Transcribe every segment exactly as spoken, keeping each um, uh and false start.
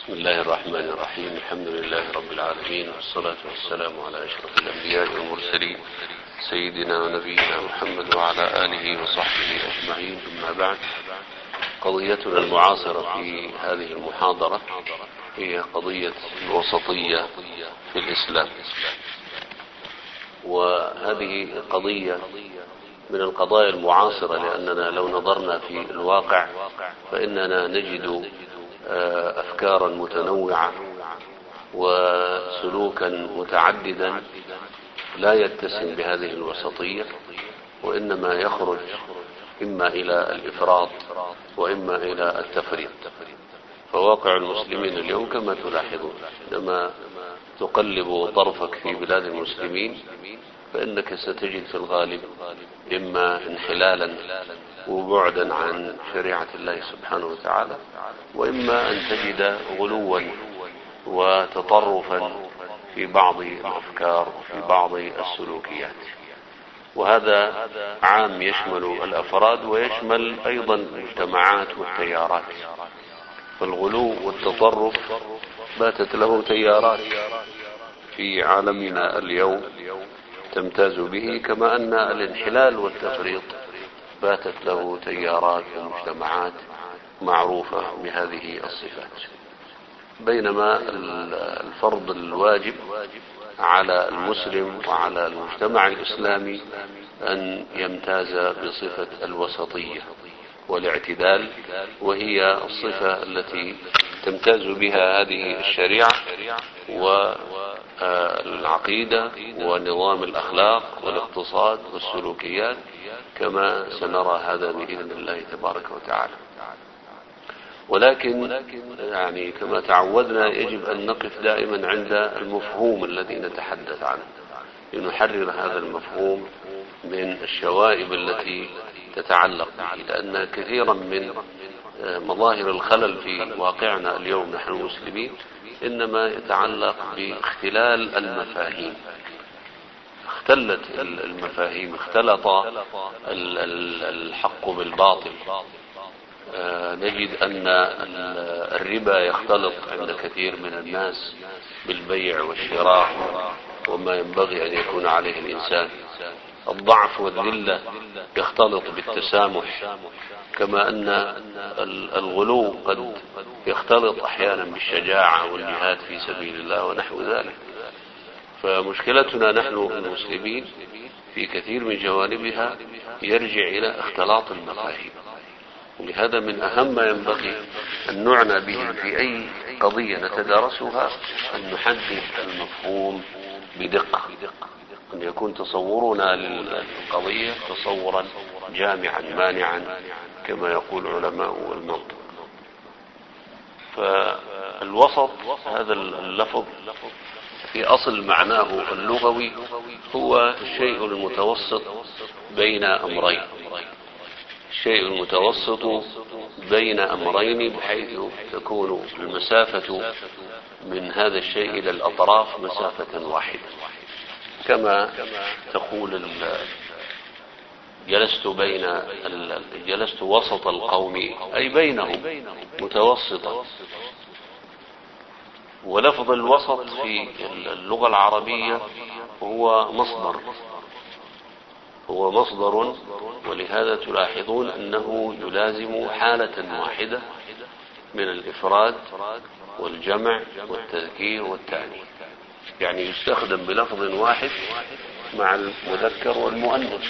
بسم الله الرحمن الرحيم. الحمد لله رب العالمين، والصلاة والسلام على أشرف الأنبياء والمرسلين سيدنا ونبينا محمد وعلى آله وصحبه أجمعين. أما بعد، قضيتنا المعاصرة في هذه المحاضرة هي قضية الوسطية في الإسلام، وهذه قضية من القضايا المعاصرة، لأننا لو نظرنا في الواقع فإننا نجد أفكارا متنوعة وسلوكا متعددا لا يتسم بهذه الوسطية، وإنما يخرج إما إلى الإفراط وإما إلى التفريط. فواقع المسلمين اليوم كما تلاحظون، عندما تقلب طرفك في بلاد المسلمين فإنك ستجد في الغالب إما انحلالا وبعدا عن شريعة الله سبحانه وتعالى، وإما أن تجد غلوا وتطرفا في بعض الأفكار وفي بعض السلوكيات. وهذا عام يشمل الأفراد ويشمل أيضا المجتمعات والتيارات. فالغلو والتطرف باتت له تيارات في عالمنا اليوم تمتاز به، كما أن الانحلال والتفريط باتت له تيارات ومجتمعات معروفة بهذه الصفات. بينما الفرض الواجب على المسلم وعلى المجتمع الإسلامي أن يمتاز بصفة الوسطية والاعتدال، وهي الصفة التي تمتاز بها هذه الشريعة والعقيدة ونظام الأخلاق والاقتصاد والسلوكيات، كما سنرى هذا بإذن الله تبارك وتعالى. ولكن يعني كما تعودنا يجب أن نقف دائما عند المفهوم الذي نتحدث عنه، لنحرر هذا المفهوم من الشوائب التي تتعلق به، لأن كثيرا من مظاهر الخلل في واقعنا اليوم نحن المسلمين إنما يتعلق باختلال المفاهيم. اختلت المفاهيم، اختلط الحق بالباطل. نجد أن الربا يختلط عند كثير من الناس بالبيع والشراء وما ينبغي أن يكون عليه الإنسان. الضعف والذلة يختلط بالتسامح، كما أن الغلو قد يختلط أحيانا بالشجاعة والجهاد في سبيل الله ونحو ذلك. فمشكلتنا نحن المسلمين في كثير من جوانبها يرجع إلى اختلاط المفاهيم، ولهذا من أهم ما ينبغي أن نعنى به في أي قضية نتدارسها أن نحدد المفهوم بدقة، أن يكون تصورنا للقضية تصورا جامعا مانعا كما يقول علماء المنطق. فالوسط هذا اللفظ في أصل معناه اللغوي هو الشيء المتوسط بين أمرين، الشيء المتوسط بين أمرين، بحيث تكون المسافة من هذا الشيء إلى الأطراف مسافة واحدة. كما تقول جلست بين جلست وسط القوم، أي بينهم متوسطا. ولفظ الوسط في اللغة العربية هو مصدر هو مصدر ولهذا تلاحظون أنه يلازم حالة واحدة من الإفراد والجمع والتذكير والتأنيث، يعني يستخدم بلفظ واحد مع المذكر والمؤنث،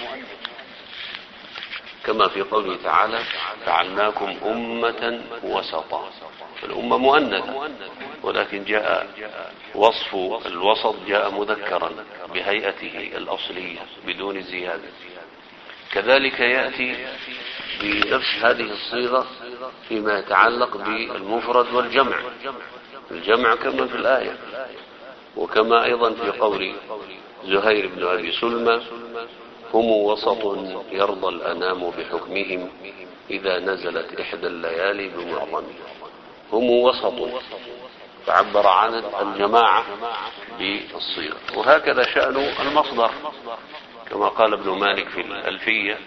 كما في قوله تعالى جعلناكم أمة وسطا. الأمة مؤنثة، ولكن جاء وصف الوسط جاء مذكرا بهيئته الأصلية بدون زيادة. كذلك يأتي بنفس هذه الصيغة فيما يتعلق بالمفرد والجمع، الجمع كما في الآية، وكما أيضا في قول زهير بن أبي سلمى هم وسط يرضى الأنام بحكمهم إذا نزلت إحدى الليالي بمعظمهم. هم وسط، فعبر عن الجماعة بالصيغة. وهكذا شأن المصدر، كما قال ابن مالك في الألفية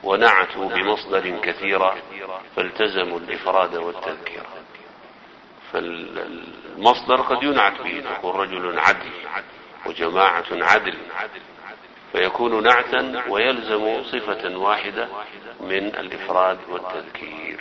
ونعتوا بمصدر كثيرا فالتزموا الإفراد والتذكير. فالمصدر قد ينعت به، تقول رجل عدل وجماعة عدل، فيكون نعتا ويلزم صفة واحدة من الإفراد والتذكير.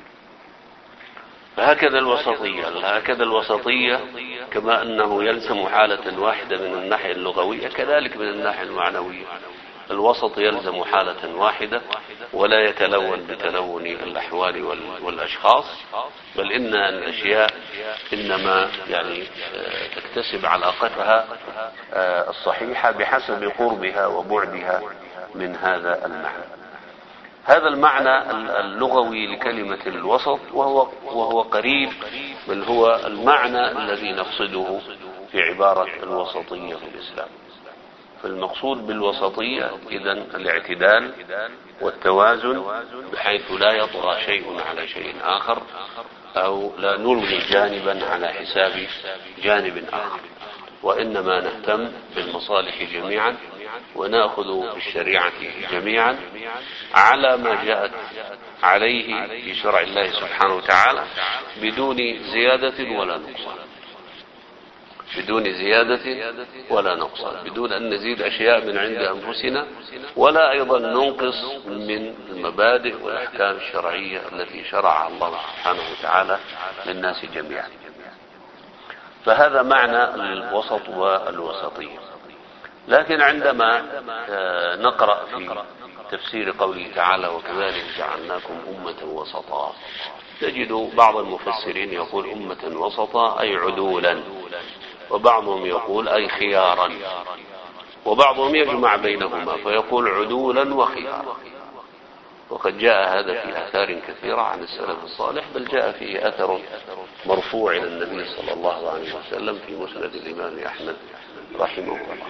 فهكذا الوسطية هكذا الوسطية كما أنه يلزم حالة واحدة من الناحية اللغوية، كذلك من الناحية المعنوية الوسط يلزم حالة واحدة ولا يتلون بتلون الأحوال والأشخاص، بل إن الأشياء إنما يعني تكتسب علاقتها الصحيحة بحسب قربها وبعدها من هذا المعنى. هذا المعنى اللغوي لكلمة الوسط وهو, وهو قريب، بل هو المعنى الذي نقصده في عبارة الوسطية في الإسلام. فالمقصود بالوسطية إذن الاعتدال والتوازن، بحيث لا يطغى شيء على شيء آخر، أو لا نلغي جانبا على حساب جانب آخر، وإنما نهتم بالمصالح جميعا ونأخذ بالشريعة جميعا على ما جاءت عليه في شرع الله سبحانه وتعالى، بدون زيادة ولا نقصان بدون زيادة ولا نقصان بدون أن نزيد أشياء من عند أنفسنا، ولا أيضا ننقص من المبادئ والأحكام الشرعية التي شرعها الله سبحانه وتعالى للناس جميعا. فهذا معنى الوسط والوسطية. لكن عندما نقرأ في تفسير قوله تعالى وكذلك جعلناكم أمة وسطا، تجد بعض المفسرين يقول أمة وسطا أي عدولا، وبعضهم يقول أي خيارا، وبعضهم يجمع بينهما فيقول عدولا وخيارا. وقد جاء هذا في آثار كثيرة عن السلف الصالح، بل جاء فيه أثر مرفوع إلى النبي صلى الله عليه وسلم في مسند الإمام أحمد رحمه الله.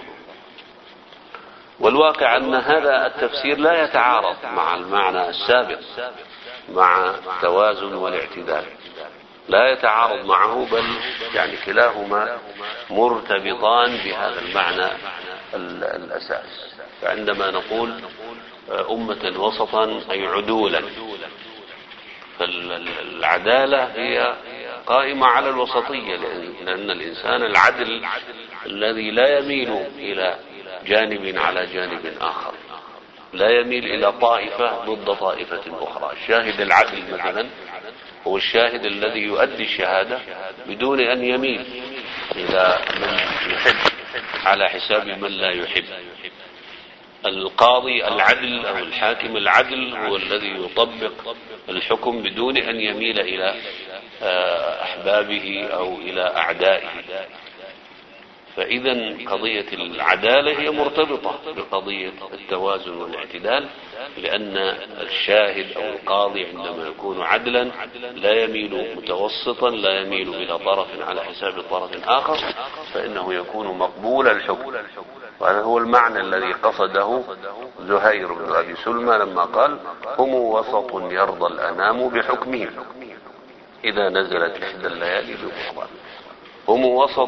والواقع أن هذا التفسير لا يتعارض مع المعنى السابق، مع التوازن والاعتدال، لا يتعارض معه، بل يعني كلاهما مرتبطان بهذا المعنى الأساس. فعندما نقول أمة وسطا أي عدولا، فالعدالة هي قائمة على الوسطية، لأن الإنسان العدل الذي لا يميل إلى جانب على جانب آخر، لا يميل إلى طائفة ضد طائفة أخرى. الشاهد العدل مثلا هو الشاهد الذي يؤدي الشهادة بدون أن يميل إلى من يحب على حساب من لا يحب. القاضي العدل أو الحاكم العدل هو الذي يطبق الحكم بدون أن يميل إلى أحبابه أو إلى أعدائه. فإذا قضية العدالة هي مرتبطة بقضية التوازن والاعتدال، لأن الشاهد أو القاضي عندما يكون عدلا لا يميل متوسطا، لا يميل إلى طرف على حساب طرف آخر، فإنه يكون مقبول الحكم. وهذا هو المعنى الذي قصده زهير بن أبي سلمى لما قال هم وسط يرضى الأنام بحكمهم إذا نزلت إحدى الليالي ببطلان. هم وسط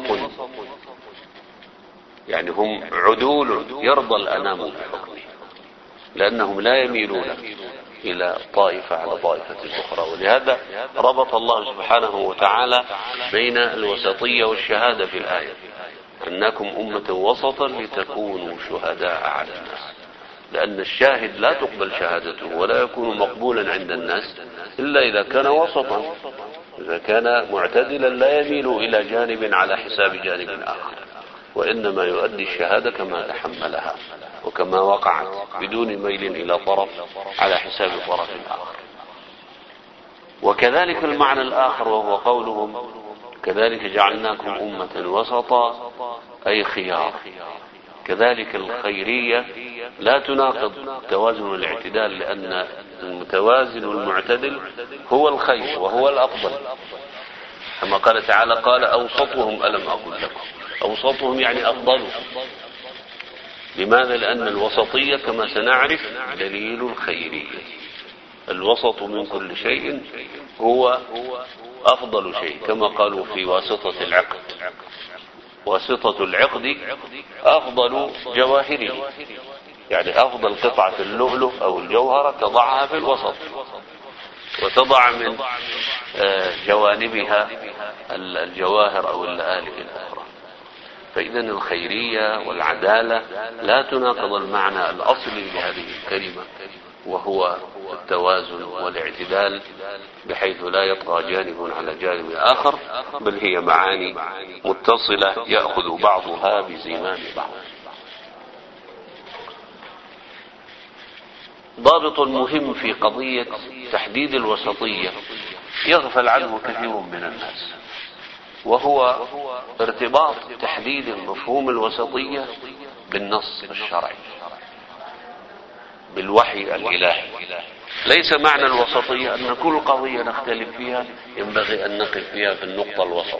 يعني هم عدول يرضى الأنام بحكمه، لأنهم لا يميلون إلى طائفة على طائفة أخرى. ولهذا ربط الله سبحانه وتعالى بين الوسطية والشهادة في الآية، أنكم أمة وسطا لتكونوا شهداء على الناس، لأن الشاهد لا تقبل شهادته ولا يكون مقبولا عند الناس إلا إذا كان وسطا، إذا كان معتدلا لا يميل إلى جانب على حساب جانب آخر، وإنما يؤدي الشهادة كما تحملها وكما وقعت بدون ميل إلى طرف على حساب طرف آخر. وكذلك المعنى الآخر وهو قولهم كذلك جعلناكم أمة وسطا أي خيار. كذلك الخيرية لا تناقض توازن والاعتدال، لأن المتوازن والمعتدل هو الخير وهو الأفضل، كما قال تعالى قال أوسطهم ألم أقل لكم. أوسطهم يعني أفضلهم. لماذا؟ لأن الوسطية كما سنعرف دليل الخيرية. الوسط من كل شيء هو أفضل شيء، كما قالوا في واسطة العقد، واسطة العقد أفضل جواهره، يعني أفضل قطعة اللؤلؤ أو الجوهرة تضعها في الوسط، وتضع من جوانبها الجواهر أو اللآلئ الأخرى. فإذا الخيرية والعدالة لا تناقض المعنى الأصلي لهذه الكلمة، وهو التوازن والاعتدال، بحيث لا يطغى جانب على جانب آخر، بل هي معاني متصلة يأخذ بعضها بزمام بعض. ضابط مهم في قضية تحديد الوسطية يغفل عنه كثير من الناس، وهو ارتباط تحديد مفهوم الوسطية بالنص الشرعي، بالوحي الإلهي. ليس معنى الوسطية أن كل قضية نختلف فيها ينبغي أن نقف فيها في النقطة الوسط،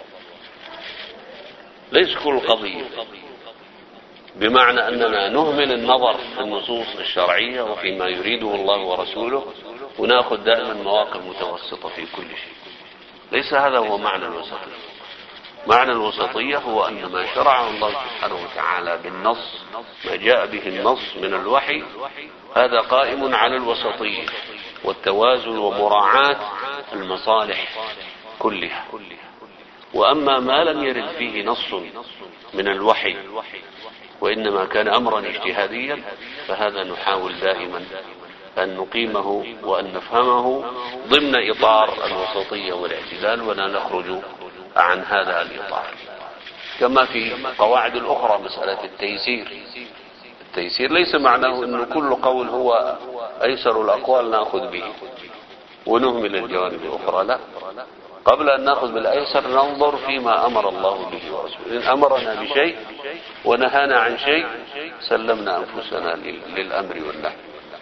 ليس كل قضية، بمعنى أننا نهمل النظر في النصوص الشرعية وفيما يريده الله ورسوله ونأخذ دائما مواقف متوسطة في كل شيء. ليس هذا هو معنى الوسطية. معنى الوسطية هو أن ما شرعه الله سبحانه وتعالى بالنص، ما جاء به النص من الوحي، هذا قائم على الوسطية والتوازن ومراعاة المصالح كلها. وأما ما لم يرد فيه نص من الوحي وإنما كان أمرا اجتهاديا، فهذا نحاول دائما أن نقيمه وأن نفهمه ضمن إطار الوسطية والاعتدال، ولا نخرج عن هذا الإطار. كما في القواعد الأخرى مسألة التيسير. التيسير ليس معناه أن كل قول هو أيسر الأقوال نأخذ به ونهمل الجوانب الأخرى، لا. قبل أن نأخذ بالأيسر ننظر فيما أمر الله به ورسوله. إن أمرنا بشيء ونهانا عن شيء سلمنا أنفسنا للأمر والنهي،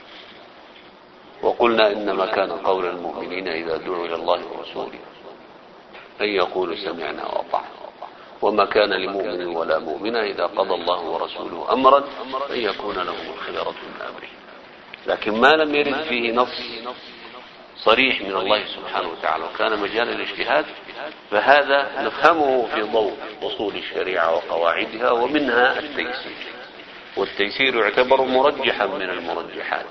وقلنا إنما كان قول المؤمنين إذا دعوا إلى الله ورسوله أن يقولوا سمعنا وأطعنا، وما كان لمؤمن ولا مؤمنة إذا قضى الله ورسوله أمرا أن يكون لهم الخيرة من أمره. لكن ما لم يرد فيه نص صريح من الله سبحانه وتعالى وكان مجال الاجتهاد، فهذا نفهمه في ضوء أصول الشريعة وقواعدها، ومنها التيسير. والتيسير يعتبر مرجحا من المرجحات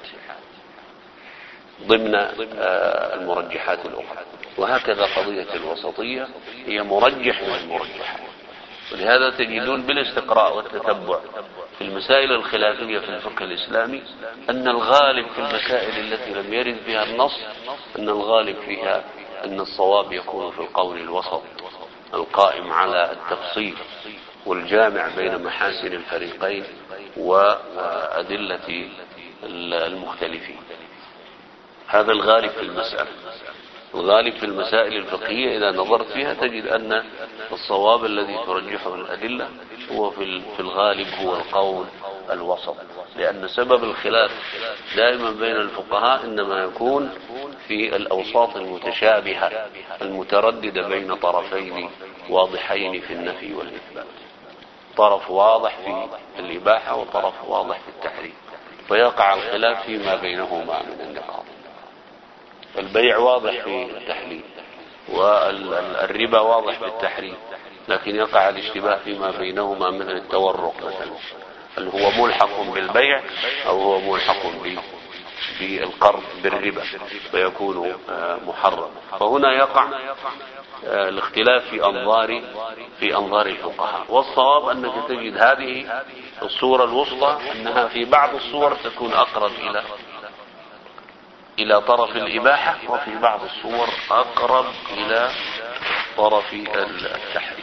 ضمن المرجحات الأخرى. وهكذا قضية الوسطية هي مرجح من المرجحات. ولهذا تجدون بالاستقراء والتتبع في المسائل الخلافية في الفقه الإسلامي أن الغالب في المسائل التي لم يرد فيها النص أن الغالب فيها أن الصواب يكون في القول الوسط القائم على التفصيل والجامع بين محاسن الفريقين وأدلة المختلفين. هذا الغالب في المسألة. الغالب في المسائل الفقهية إذا نظرت فيها تجد أن الصواب الذي ترجحه الأدلة هو في الغالب هو القول الوسط، لأن سبب الخلاف دائما بين الفقهاء إنما يكون في الأوساط المتشابهة المترددة بين طرفين واضحين في النفي والإثبات، طرف واضح في الإباحة وطرف واضح في التحريم، فيقع الخلاف فيما بينهما من النقاط. البيع واضح في التحليل والربا واضح في التحريم، لكن يقع الاشتباه فيما بينهما مثل التورق مثلا، هل هو ملحق بالبيع أو هو ملحق بالقرض بالربا فيكون محرم. فهنا يقع الاختلاف في أنظار في أنظار الفقهاء. والصواب أنك تجد هذه الصورة الوسطى أنها في بعض الصور تكون أقرب إلى إلى طرف الإباحة، وفي بعض الصور أقرب إلى طرف التحريم.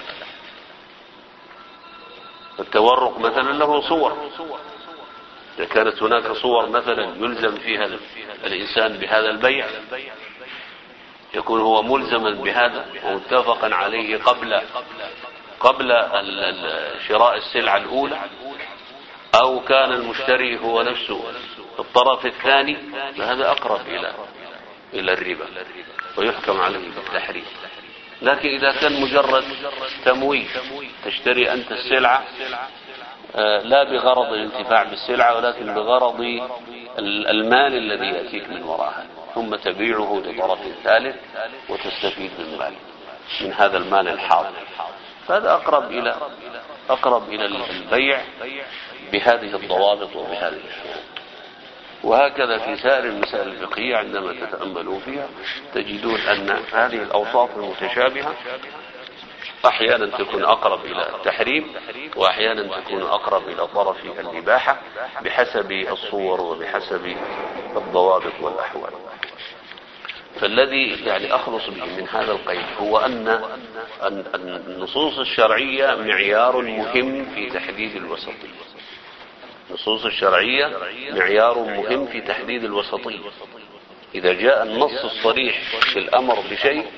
التورق مثلا له صور، إذا كانت هناك صور مثلا يلزم فيها الإنسان بهذا البيع يكون هو ملزما بهذا ومتفقا عليه قبل قبل شراء السلعة الأولى، أو كان المشتري هو نفسه الطرف الثاني، فهذا أقرب إلى إلى الربا ويحكم عليه بالتحريم. لكن إذا كان مجرد تمويل، تشتري أنت السلعة لا بغرض الانتفاع بالسلعة ولكن بغرض المال الذي يأتيك من وراها، ثم تبيعه لطرف ثالث وتستفيد من مال من هذا المال الحاضر، فهذا أقرب إلى أقرب إلى البيع بهذه الضوابط وبهذه الشروط. وهكذا في سائر المسائل الفقهية عندما تتأملوا فيها تجدون أن هذه الأوصاف المتشابهة أحيانا تكون أقرب إلى التحريم وأحيانا تكون أقرب إلى طرف الإباحة بحسب الصور وبحسب الضوابط والأحوال. فالذي يعني أخلص به من هذا القيد هو أن النصوص الشرعية معيار مهم في تحديد الوسطية. النصوص الشرعية معيار مهم في تحديد الوسطية. إذا جاء النص الصريح في الأمر بشيء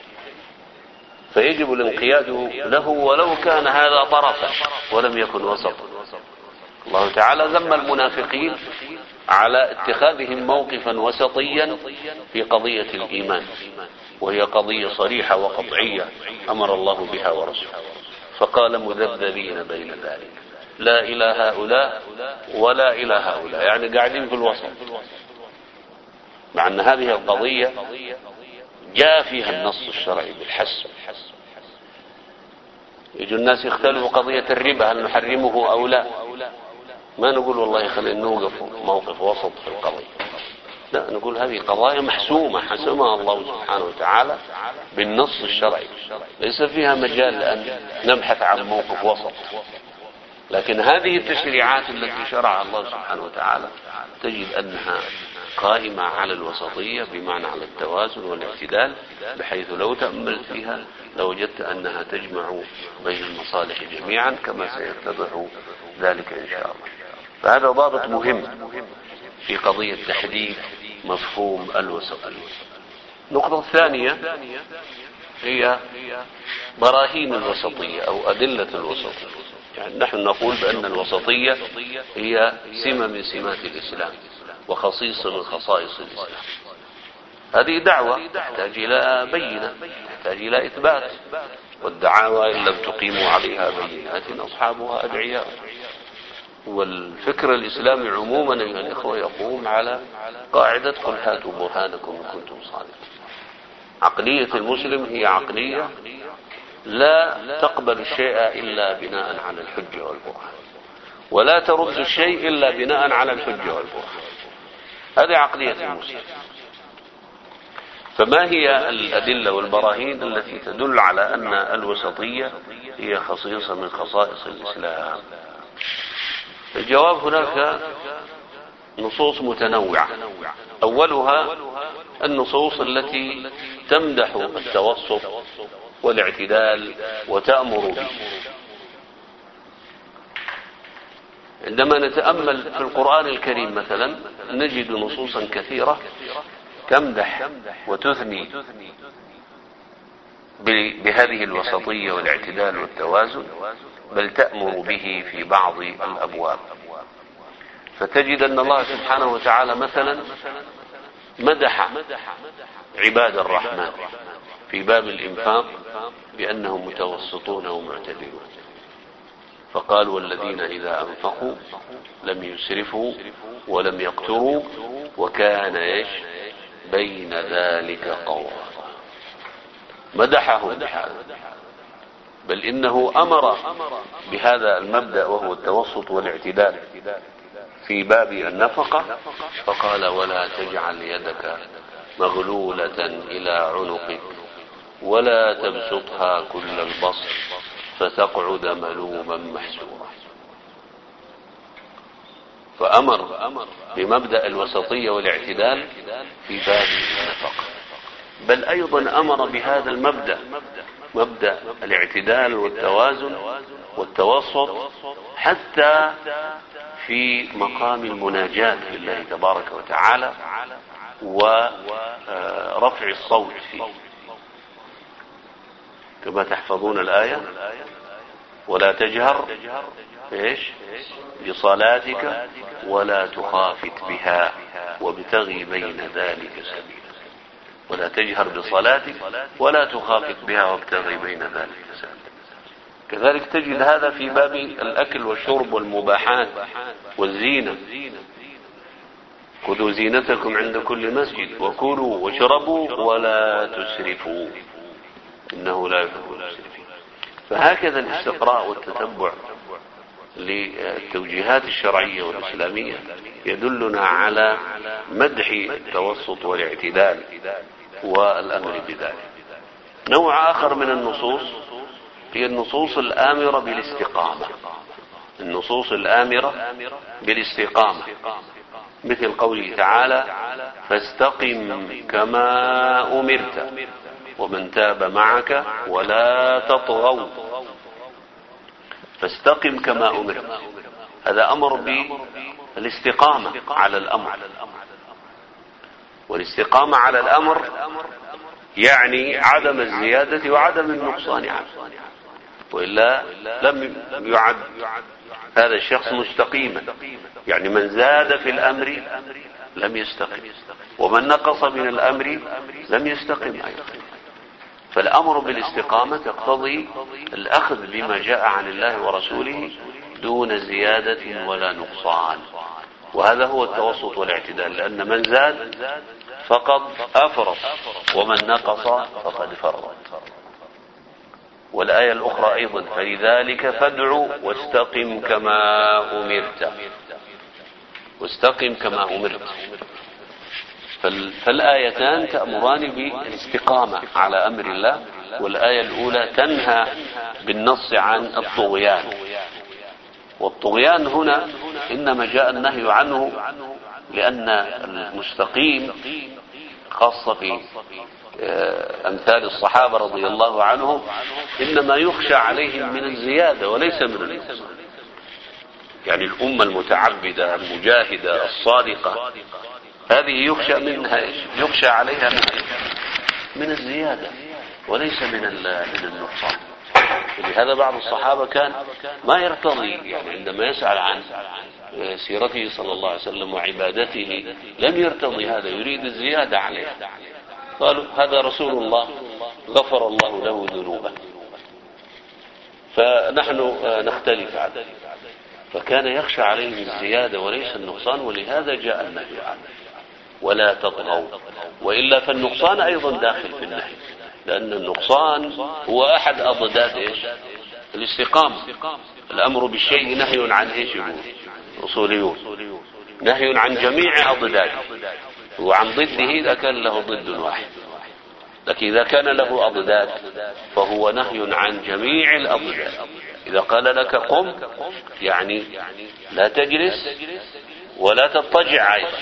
فيجب الانقياد له ولو كان هذا طرفا ولم يكن وسطا. الله تعالى ذم المنافقين على اتخاذهم موقفا وسطيا في قضية الإيمان، وهي قضية صريحة وقطعية أمر الله بها ورسوله، فقال مذبذبين بين ذلك لا إلى هؤلاء ولا إلى هؤلاء، يعني قاعدين في الوسط، مع أن هذه القضية جاء فيها النص الشرعي بالحسم. يجوا الناس يختلفوا قضية الربا هل نحرمه أو لا، ما نقول والله خلينا نوقف موقف وسط في القضية، لا، نقول هذه قضايا محسومة حسمها الله سبحانه وتعالى بالنص الشرعي، ليس فيها مجال لأن نبحث عن موقف وسط. لكن هذه التشريعات التي شرعها الله سبحانه وتعالى تجد أنها قائمة على الوسطية، بمعنى على التوازن والاعتدال، بحيث لو تأملت فيها لوجدت أنها تجمع بين المصالح جميعا كما سيتضح ذلك إن شاء الله. فهذا ضابط مهم في قضية تحديد مفهوم الوسطية. النقطة الثانية هي براهين الوسطية أو أدلة الوسطية. يعني نحن نقول بأن الوسطية هي سمة من سمات الإسلام وخصيصة من خصائص الإسلام. هذه دعوة تحتاج إلى بينة، تحتاج إلى إثبات، والدعاوى إن لم تقيموا عليها بينات أصحابها أدعياء. والفكر الإسلامي عموما أيها الإخوة يقوم على قاعدة قل هاتوا برهانكم إن كنتم صادقين. عقلية المسلم هي عقلية لا تقبل الشيء إلا بناء على الحجة والبرهان، ولا ترد الشيء إلا بناء على الحجة والبرهان. هذه عقلية المسلم. فما هي الأدلة والبراهين التي تدل على أن الوسطية هي خصيصة من خصائص الإسلام؟ الجواب هناك نصوص متنوعة. أولها النصوص التي تمدح التوسط والاعتدال وتأمر به. عندما نتأمل في القرآن الكريم مثلا نجد نصوصا كثيرة تمدح وتثني بهذه الوسطية والاعتدال والتوازن، بل تأمر به في بعض الأبواب. فتجد أن الله سبحانه وتعالى مثلا مدح عباد الرحمن في باب الإنفاق بأنهم متوسطون ومعتدلون، فقال والذين إذا أنفقوا لم يسرفوا ولم يقتروا وكان إيش بين ذلك قواما. مدحهم بهذا، بل إنه أمر بهذا المبدأ وهو التوسط والاعتدال في باب النفقة، فقال ولا تجعل يدك مغلولة إلى عنقك ولا تبسطها كل البسط فتقعد ملوما محسورا. فأمر بمبدأ الوسطية والاعتدال في باب النفقة، بل أيضا أمر بهذا المبدأ، مبدأ الاعتدال والتوازن والتوسط، حتى في مقام المناجاة لله تبارك وتعالى ورفع الصوت فيه، كما تحفظون الآية ولا تجهر إيش بصلاتك ولا تخافت بها وابتغي بين ذلك سبيلا. ولا تجهر بصلاتك ولا تخافت بها وابتغي بين ذلك سبيلا. كذلك تجد هذا في باب الأكل والشرب والمباحات والزينة. خذوا زينتكم عند كل مسجد وكلوا واشربوا ولا تسرفوا إنه لا يحب المسرفين. فهكذا الاستقراء والتتبع للتوجيهات الشرعية والإسلامية يدلنا على مدح التوسط والاعتدال والأمر بذلك. نوع آخر من النصوص هي النصوص الآمرة بالاستقامة، النصوص الآمرة بالاستقامة، مثل قوله تعالى: فاستقم كما أمرت ومن تاب معك ولا تطغوا. فاستقم كما أمرت، هذا أمر بالاستقامة على الأمر، والاستقامة على الأمر يعني عدم الزيادة وعدم النقصان عنه، وإلا لم يعد هذا الشخص مستقيما. يعني من زاد في الأمر لم يستقم، ومن نقص من الأمر لم يستقم أيضا. فالأمر بالاستقامة تقتضي الأخذ بما جاء عن الله ورسوله دون زيادة ولا نقصان، وهذا هو التوسط والاعتدال، لأن من زاد فقد أفرط ومن نقص فقد فرط. والآية الأخرى أيضا: فلذلك فادع واستقم كما أمرت، واستقم كما أمرت. فالآيتان تأمران بالاستقامة على أمر الله، والآية الأولى تنهى بالنص عن الطغيان، والطغيان هنا إنما جاء النهي عنه لأن المستقيم خاصة في أمثال الصحابة رضي الله عنهم إنما يخشى عليهم من الزيادة وليس من النقصان. يعني الأمة المتعبدة المجاهدة الصادقة هذه يخشى منها يخشى عليها من, من الزيادة وليس من من النقصان. لهذا بعض الصحابة كان ما يرتضي، يعني عندما يسأل عن سيرته صلى الله عليه وسلم وعبادته لم يرتضي هذا، يريد الزيادة عليه. قالوا: هذا رسول الله غفر الله له ذنوبه، فنحن نختلف عنه. فكان يخشى عليهم الزيادة وليس النقصان، ولهذا جاء النهي عنه: ولا تطغوا. وإلا فالنقصان أيضا داخل في النهي، لأن النقصان هو أحد أضداد إيش؟ الاستقامة. الأمر بالشيء نهي عن إيش؟ أصوليون نهي عن جميع أضداده، وعن ضده إذا كان له ضد واحد. لكن إذا كان له أضداد فهو نهي عن جميع الأضداد. إذا قال لك قم يعني لا تجلس ولا تضطجع أيضا،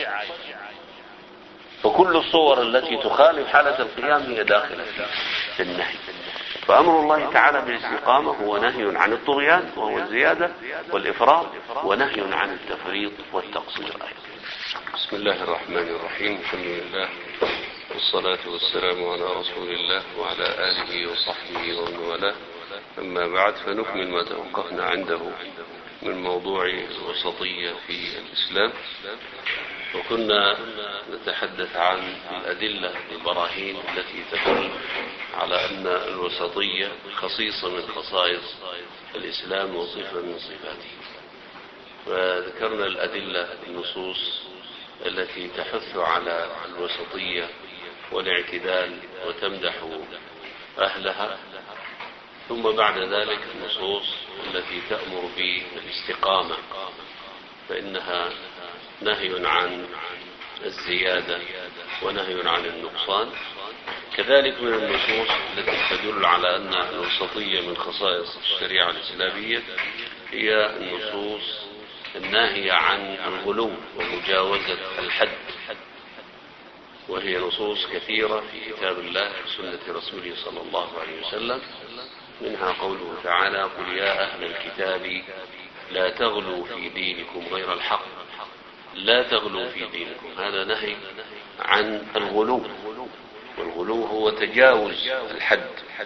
فكل الصور التي تخالف حالة القيام هي داخلة في النهي. فأمر الله تعالى بالاستقامة هو نهي عن الطغيان وهو الزيادة والإفراط، ونهي عن التفريط والتقصير أيضا. بسم الله الرحمن الرحيم. الحمد لله والصلاة والسلام على رسول الله وعلى آله وصحبه ومن والاه. أما بعد، فنكمل ما توقفنا عنده من موضوع الوسطية في الإسلام، وكنا نتحدث عن الأدلة البراهين التي تدل على أن الوسطية خصيصة من خصائص الإسلام وصفة من صفاته. وذكرنا الأدلة النصوص التي تحث على الوسطية والاعتدال وتمدح أهلها، ثم بعد ذلك النصوص التي تأمر بالاستقامة، فإنها نهي عن الزيادة ونهي عن النقصان. كذلك من النصوص التي تدل على أن الوسطية من خصائص الشريعة الإسلامية هي النصوص الناهية عن الغلو ومجاوزة الحد، وهي نصوص كثيرة في كتاب الله وسنة رسوله صلى الله عليه وسلم. منها قوله تعالى: قل يا أهل الكتاب لا تغلوا في دينكم غير الحق. لا تغلوا في دينكم، هذا نهي عن الغلو، والغلو هو تجاوز الحد.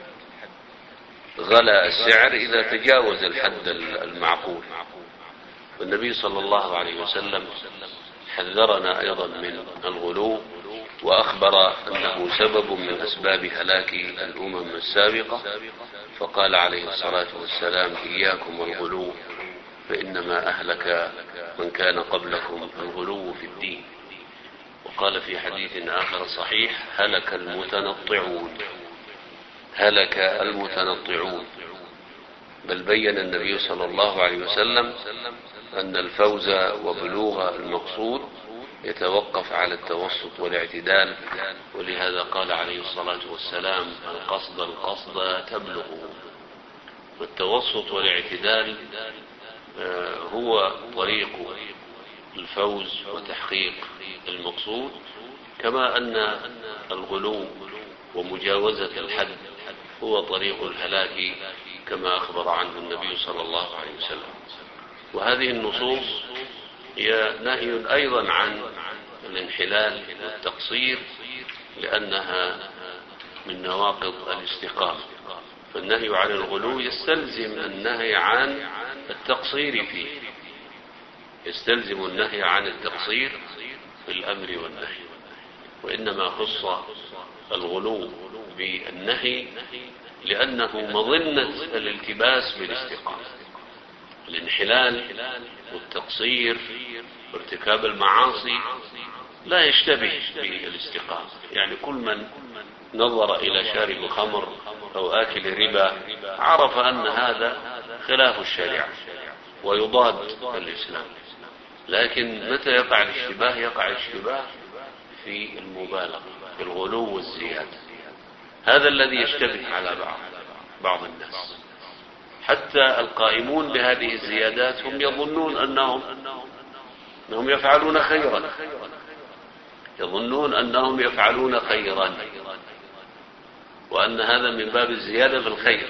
غلا السعر إذا تجاوز الحد المعقول. والنبي صلى الله عليه وسلم حذرنا أيضا من الغلو، وأخبر أنه سبب من أسباب هلاك الأمم السابقة، فقال عليه الصلاة والسلام: إياكم والغلو فإنما أهلك من كان قبلكم الغلو في الدين. وقال في حديث آخر صحيح: هلك المتنطعون. هلك المتنطعون. بل بين النبي صلى الله عليه وسلم أن الفوز وبلوغ المقصود يتوقف على التوسط والاعتدال، ولهذا قال عليه الصلاة والسلام: القصد القصد تبلغ. والتوسط والاعتدال هو طريق الفوز وتحقيق المقصود، كما أن الغلو ومجاوزة الحد هو طريق الهلاك، كما أخبر عنه النبي صلى الله عليه وسلم. وهذه النصوص هي نهي أيضا عن الانحلال والتقصير، لأنها من نواقض الاستقامة. فالنهي عن الغلو يستلزم النهي عن التقصير فيه، يستلزم النهي عن التقصير في الأمر والنهي، وإنما خص الغلو بالنهي لأنه مظنة الالتباس بالاستقامة. الانحلال والتقصير وارتكاب المعاصي لا يشتبه بالاستقامة. يعني كل من نظر إلى شارب خمر أو آكل ربا عرف أن هذا خلاف الشريعة ويضاد الإسلام، لكن متى يقع الاشتباه؟ يقع الاشتباه في المبالغة، في الغلو والزيادة. هذا الذي يشتبه على بعض بعض الناس. حتى القائمون بهذه الزيادات هم يظنون أنهم أنهم يفعلون خيرا، يظنون أنهم يفعلون خيرا، وأن هذا من باب الزيادة في الخير.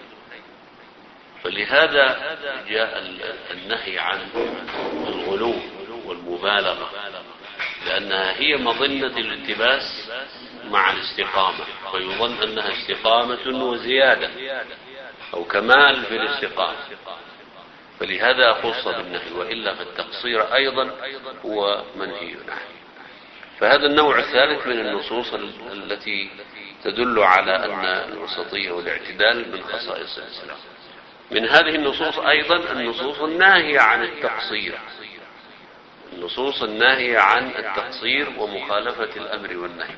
فلهذا جاء النهي عن الغلو والمبالغة، لأنها هي مظنة الالتباس مع الاستقامة، فيظن أنها استقامة وزيادة أو كمال في الاستقامة، فلهذا خص بالنهي. وإلا فالتقصير أيضا هو منهي عنه. فهذا النوع الثالث من النصوص التي تدل على أن الوسطية والاعتدال من خصائص الإسلام. من هذه النصوص أيضا النصوص الناهية عن التقصير، النصوص الناهية عن التقصير ومخالفة الأمر والنهي.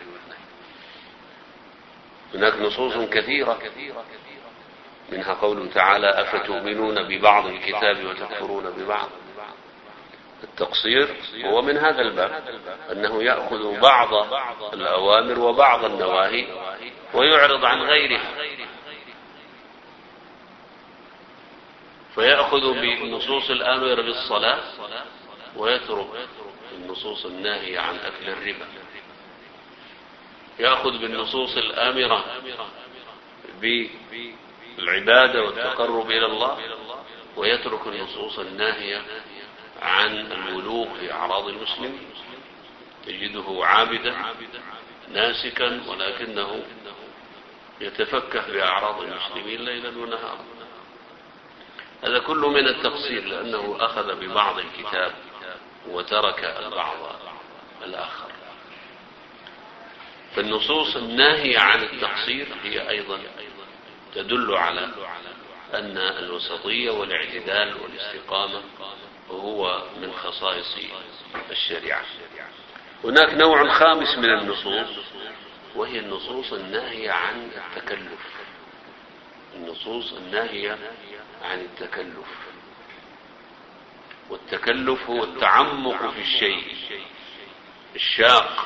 هناك نصوص كثيرة، منها قوله تعالى: أفتؤمنون ببعض الكتاب وتكفرون ببعض. التقصير هو من هذا الباب، أنه يأخذ بعض الأوامر وبعض النواهي ويعرض عن غيرها، فيأخذ بنصوص الآمر بالصلاة ويترك النصوص الناهية عن أكل الربا، يأخذ بالنصوص الآمرة بالعبادة والتقرب إلى الله ويترك النصوص الناهية عن الولوغ في أعراض المسلمين. تجده عابدا ناسكا ولكنه يتفكه بأعراض المسلمين ليلا ونهارا. هذا كله من التقصير، لأنه أخذ ببعض الكتاب وترك البعض الآخر. فالنصوص الناهية عن التقصير هي أيضا تدل على أن الوسطية والاعتدال والاستقامة هو من خصائص الشريعة. هناك نوع خامس من النصوص، وهي النصوص الناهية عن التكلف. النصوص الناهية عن التكلف، والتكلف هو التعمق في الشيء الشاق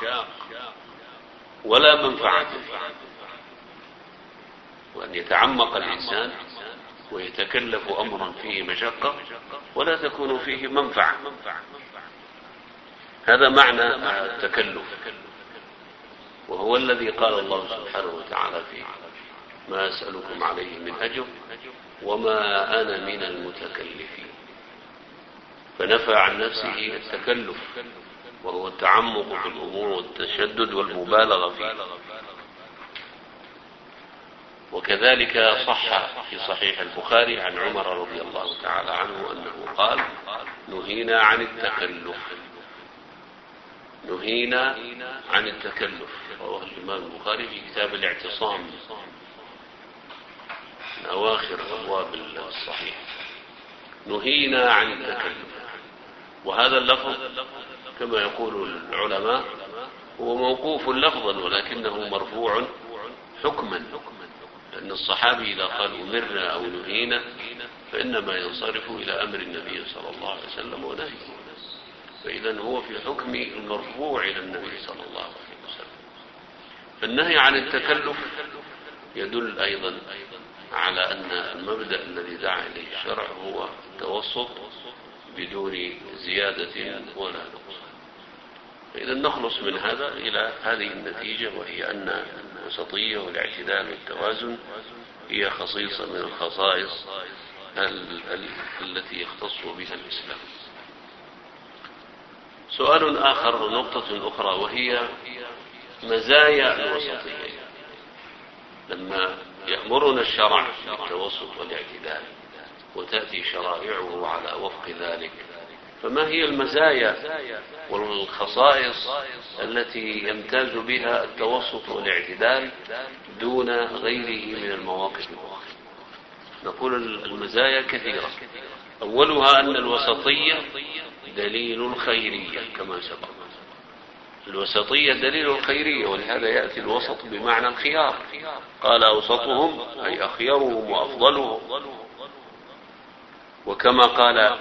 ولا منفعة، وأن يتعمق الإنسان ويتكلف أمرا فيه مشقة ولا تكون فيه منفعة. هذا معنى التكلف، وهو الذي قال الله سبحانه وتعالى فيه: ما أسألكم عليه من أجر وما أنا من المتكلفين. فنفى عن نفسه التكلف، وهو التعمق في الأمور والتشدد والمبالغة فيه. وكذلك صح في صحيح البخاري عن عمر رضي الله تعالى عنه أنه قال: نهينا عن التكلف، نهينا عن التكلف. رواه الإمام البخاري في كتاب الاعتصام من أواخر أبواب الصحيح. نهينا عن التكلف. وهذا اللفظ كما يقول العلماء هو موقوف لفظا ولكنه مرفوع حكما، لأن الصحابي إذا قال أمرنا أو نهينا فإنما ينصرف إلى أمر النبي صلى الله عليه وسلم ونهيه. فإذا هو في حكم المرفوع إلى النبي صلى الله عليه وسلم. فالنهي عن التكلف يدل أيضا على أن المبدأ الذي دعا إليه الشرع هو التوسط بدون زيادة ولا نقص. فإذا نخلص من هذا إلى هذه النتيجة، وهي أن الوسطية والاعتدال والتوازن هي خصيصة من الخصائص التي يختص بها الإسلام. سؤال آخر، نقطة أخرى، وهي مزايا الوسطية. لما يأمرنا الشرع بالتوسط والاعتدال وتأتي شرائعه على وفق ذلك، فما هي المزايا والخصائص التي يمتاز بها التوسط والاعتدال دون غيره من المواقف الأخرى؟ نقول المزايا كثيرة. أولها أن الوسطية دليل الخيرية كما سبق. الوسطية دليل الخيرية، ولهذا يأتي الوسط بمعنى الخيار. قال أوسطهم أي أخيرهم وأفضلهم. وكما قال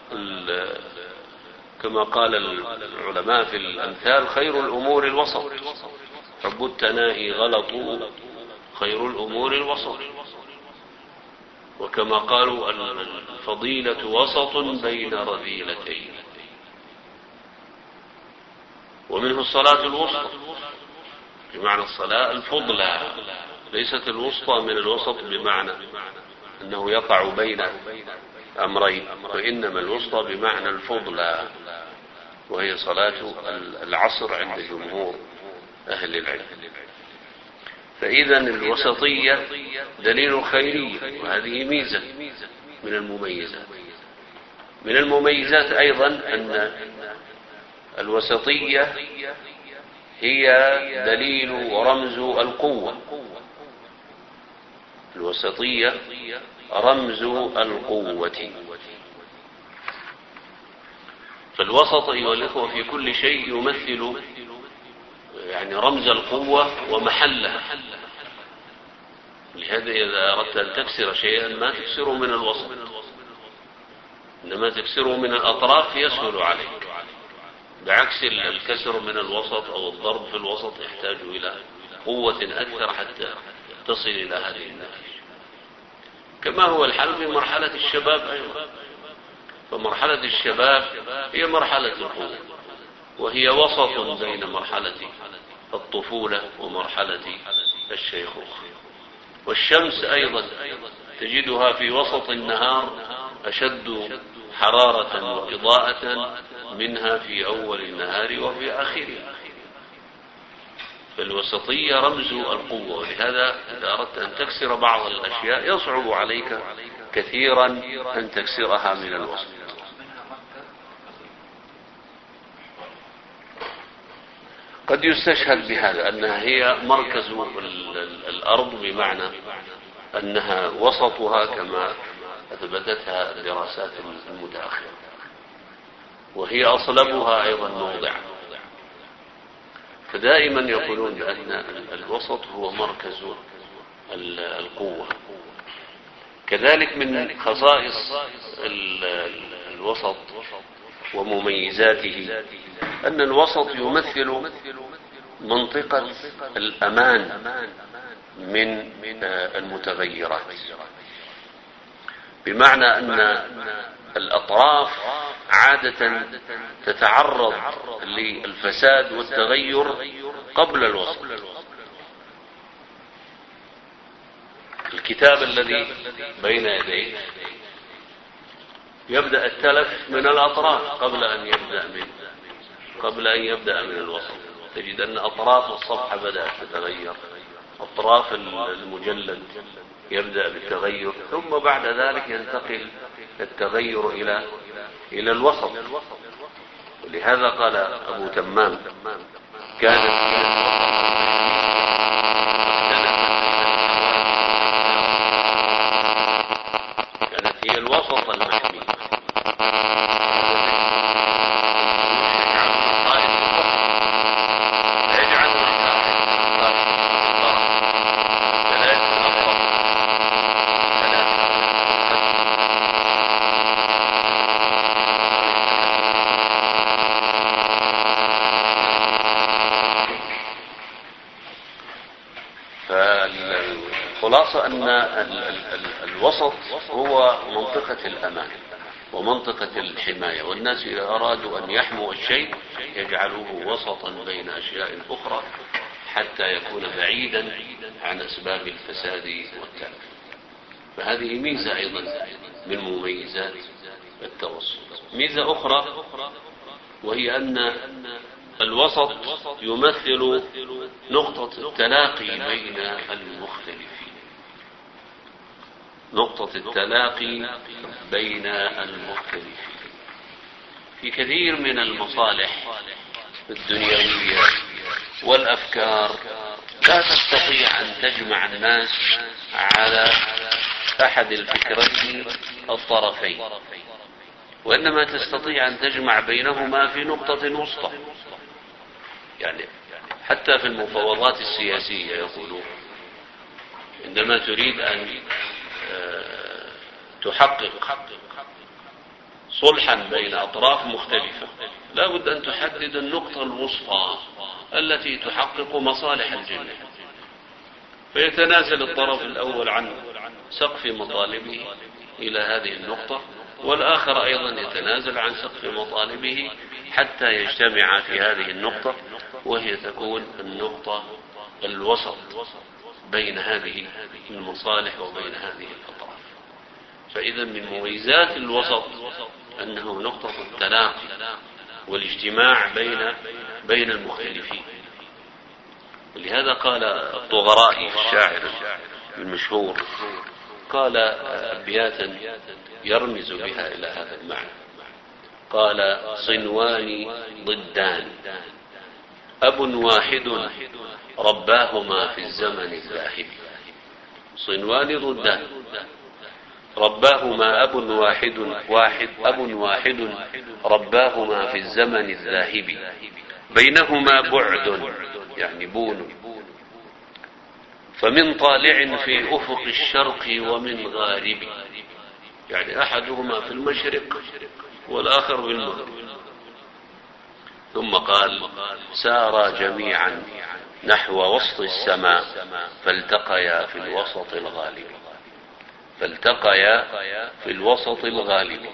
كما قال العلماء في الأمثال: خير الأمور الوسط، حب التناهي غلط، خير الأمور الوسط. وكما قالوا الفضيلة وسط بين رذيلتين. ومنه الصلاة الوسطى، بمعنى الصلاة الفضلى، ليست الوسطى من الوسط بمعنى أنه يقع بين أمرين، وإنما الوسطى بمعنى الفضلى، وهي صلاة العصر عند جمهور أهل العلم. فإذا الوسطية دليل خيرية، وهذه ميزة من المميزات. من المميزات أيضا أن الوسطية هي دليل ورمز القوة. الوسطية رمز القوة. فالوسط أيها الأخوة في كل شيء يمثل يعني رمز القوة ومحلها. لهذا إذا أردت أن تكسر شيئا ما تكسره من الوسط، إنما تكسره من الأطراف يسهل عليك، بعكس الكسر من الوسط أو الضرب في الوسط يحتاج إلى قوة أكثر حتى تصل إلى هذه النتيجة. كما هو الحال في مرحلة الشباب أيضا. فمرحلة الشباب هي مرحلة القوة، وهي وسط بين مرحلة الطفولة ومرحلة الشيخوخة. والشمس أيضا تجدها في وسط النهار أشد حرارة وإضاءة منها في أول النهار وفي آخره. فالوسطية رمز القوة، ولهذا إذا أردت أن تكسر بعض الأشياء يصعب عليك كثيرا أن تكسرها من الوسط. قد يستشهد بهذا أنها هي مركز الأرض، بمعنى أنها وسطها كما أثبتتها الدراسات المتأخرة، وهي أصلبها أيضا موضع. فدائما يقولون بأن الوسط هو مركز القوة. كذلك من خصائص الوسط ومميزاته أن الوسط يمثل منطقة الأمان من المتغيرات، بمعنى أن الأطراف عادة تتعرض للفساد والتغير قبل الوسط. الكتاب الذي بين يديك يبدأ التلف من الأطراف قبل أن يبدأ من قبل أن يبدأ من الوسط. تجد أن أطراف الصفحة بدأت تتغير، أطراف المجلد يبدأ بالتغير، ثم بعد ذلك ينتقل التغير إلى إلى الوسط. ولهذا قال أبو تمام: كانت كانت هي الوسط المحمي. الخلاصة أن ال ال ال الوسط هو منطقة الأمان ومنطقة الحماية، والناس إذا أرادوا أن يحموا الشيء يجعلوه وسطا بين أشياء أخرى حتى يكون بعيدا عن أسباب الفساد والتلف. فهذه ميزة أيضا من مميزات التوسط. ميزة أخرى وهي أن الوسط يمثل نقطة التلاقي بين المختلفين، نقطة التلاقي بين المختلفين. في كثير من المصالح الدنيوية والأفكار لا تستطيع أن تجمع الناس على أحد الفكرتين الطرفين، وإنما تستطيع أن تجمع بينهما في نقطة وسطى. يعني حتى في المفاوضات السياسية يقولون عندما تريد أن تحقق صلحا بين أطراف مختلفة لا بد أن تحدد النقطة الوسطى التي تحقق مصالح الجميع، فيتنازل الطرف الأول عن سقف مطالبه إلى هذه النقطة، والآخر أيضا يتنازل عن سقف مطالبه حتى يجتمع في هذه النقطة، وهي تكون النقطة الوسط بين هذه المصالح وبين هذه الأطراف. فإذا من مميزات الوسط أنه نقطة التلاقي والاجتماع بين بين المختلفين. ولهذا قال الطغرائي الشاعر المشهور قال أبياتا يرمز بها إلى هذا المعنى، قال: صنوان ضدان أب واحد رباهما في الزمن الذاهب. صنوان ضدان رباهما أب واحد واحد أب واحد رباهما في الزمن الذاهب، بينهما بعد يعني بون، فمن طالع في أفق الشرق ومن غارب، يعني أحدهما في المشرق والآخر في المغرب. ثم قال: سارا جميعا نحو وسط السماء فالتقيا في الوسط الغالب، فالتقيا في الوسط الغالب.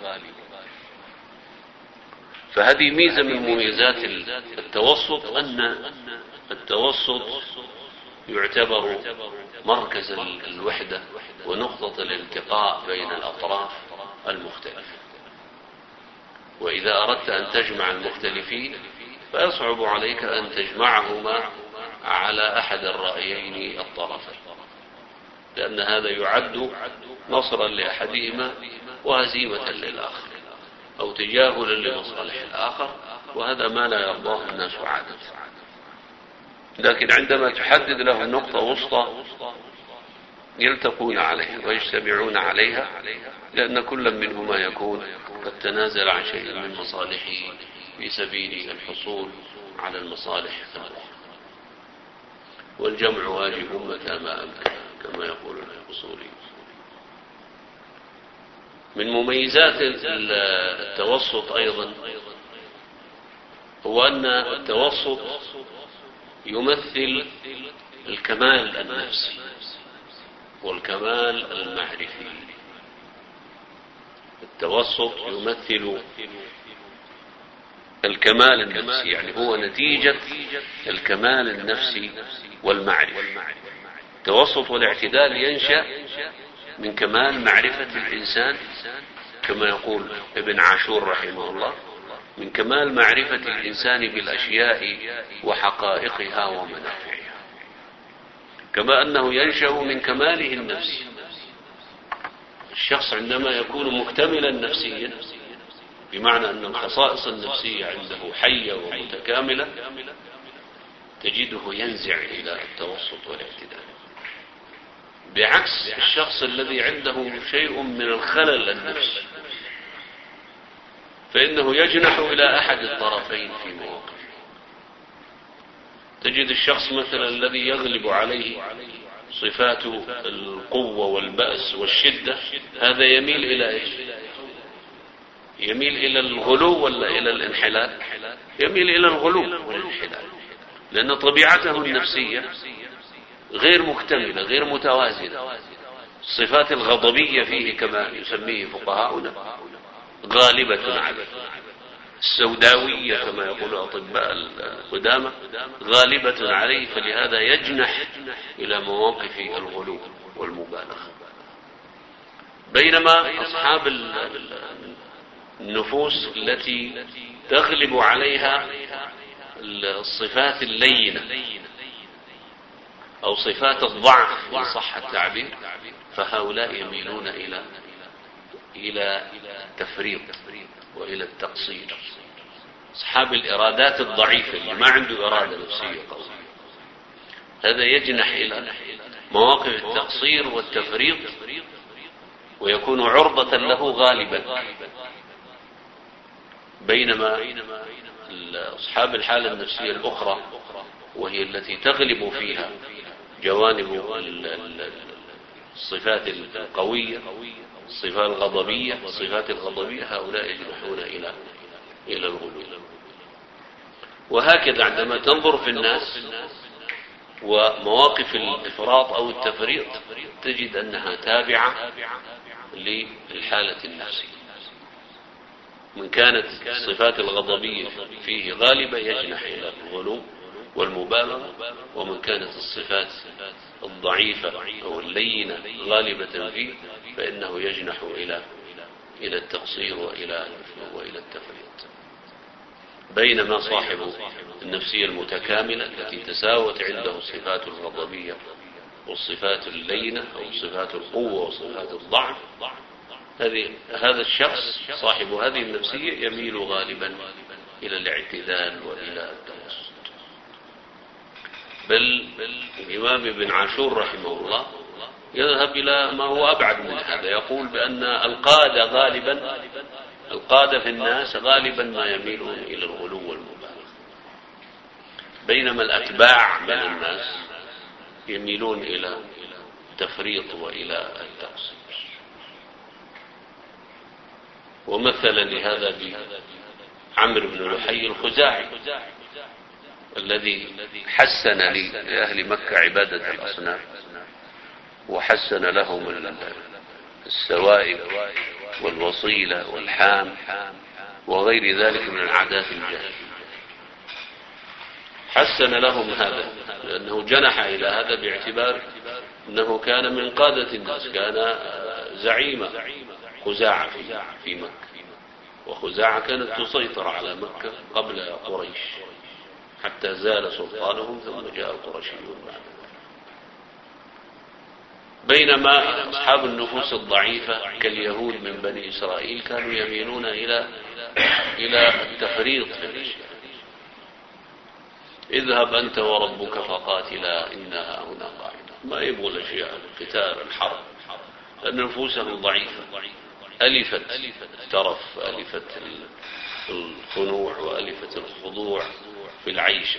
فهذه ميزة من مميزات التوسط، أن التوسط يعتبر مركز الوحدة ونقطة الالتقاء بين الأطراف المختلفة. وإذا أردت أن تجمع المختلفين فيصعب عليك أن تجمعهما على أحد الرأيين الطرفين، لأن هذا يعد نصرا لأحدهما وهزيمة للآخر أو تجاهلا لمصالح الآخر، وهذا ما لا يرضاه الناس عادة. لكن عندما تحدد له نقطة وسطى يلتقون عليها ويجتمعون عليها، لأن كل منهما يكون قد تنازل عن شيء من مصالحه في سبيل الحصول على المصالح الأخرى. والجمع واجب متى ما أمكن كما يقول الأصوليون. من مميزات التوسط أيضا هو أن التوسط يمثل الكمال النفسي والكمال المعرفي. التوسط يمثل الكمال النفسي، يعني هو نتيجة الكمال النفسي والمعرفة. التوسط والاعتدال ينشأ من كمال معرفة الإنسان، كما يقول ابن عاشور رحمه الله: من كمال معرفة الإنسان بالأشياء وحقائقها ومنافعها، كما أنه ينشأ من كماله النفسي. الشخص عندما يكون مكتملا نفسيا، بمعنى أن الخصائص النفسية عنده حية ومتكاملة، تجده ينزع إلى التوسط والاعتدال، بعكس الشخص الذي عنده شيء من الخلل النفسي، فإنه يجنح إلى أحد الطرفين في مواقف. تجد الشخص مثلا الذي يغلب عليه صفات القوة والبأس والشدة، هذا يميل إلى إيش؟ يميل إلى الغلو ولا إلى الانحلال؟ يميل إلى الغلو والانحلال، لأن طبيعته النفسية غير مكتملة غير متوازنة. الصفات الغضبية فيه كما يسميه فقهاؤنا غالبة عليه، السوداوية كما يقول أطباء القدامى غالبة عليه، فلهذا يجنح إلى مواقف الغلو والمبالغة. بينما أصحاب النفوس التي تغلب عليها الصفات اللينة أو صفات الضعف إن صح التعبير، فهؤلاء يميلون إلى إلى التفريط وإلى التقصير. أصحاب الإرادات الضعيفة اللي ما عنده إرادة نفسية قوية، هذا يجنح إلى مواقف التقصير والتفريط ويكون عرضة له غالبا. بينما أصحاب الحالة النفسية الأخرى وهي التي تغلب فيها جوانب الصفات القوية، الصفات الغضبية والصفات الغضبية، هؤلاء يجنحون إلى إلى الغلو. وهكذا عندما تنظر في الناس ومواقف الإفراط أو التفريط تجد أنها تابعة للحالة النفسية. من كانت الصفات الغضبية فيه غالبة يجنح إلى الغلو والمبالغة، ومن كانت الصفات الضعيفة أو اللينة غالبة فيه فإنه يجنح إلى إلى التقصير وإلى وإلى التفريط. بينما صاحب النفسية المتكاملة التي تساوت عنده الصفات الغضبية والصفات اللينة أو صفات القوة وصفات الضعف، هذه هذا الشخص صاحب هذه النفسية يميل غالبا إلى الاعتدال وإلى التوسط. بل الإمام ابن عاشور رحمه الله يذهب إلى ما هو أبعد من هذا، يقول بأن القادة غالبا القادة في الناس غالبا ما يميلون إلى الغلو والمبالغة، بينما الأتباع من الناس يميلون إلى التفريط وإلى التقصير. ومثل لهذا بعمرو بن لحي الخزاعي الذي حسن لأهل مكة عبادة الأصنام وحسن لهم السوائب والوصيلة والحام وغير ذلك من العادات الجاهلية. حسن لهم هذا لأنه جنح إلى هذا باعتبار أنه كان من قادة الناس، كان زعيم خزاعة في مكة، وخزاعة كانت تسيطر على مكة قبل قريش حتى زال سلطانهم ثم جاء القرشيون بعد. بينما أصحاب النفوس الضعيفة كاليهود من بني إسرائيل كانوا يميلون إلى إلى التفريط في الأشياء. اذهب أنت وربك فقاتلا إنها هنا قاعدة، ما يبغوا الأشياء القتال الحرب، لأن نفوسهم ضعيفة، ألفت الترف، ألفت الخنوع، وألفت الخضوع في العيش.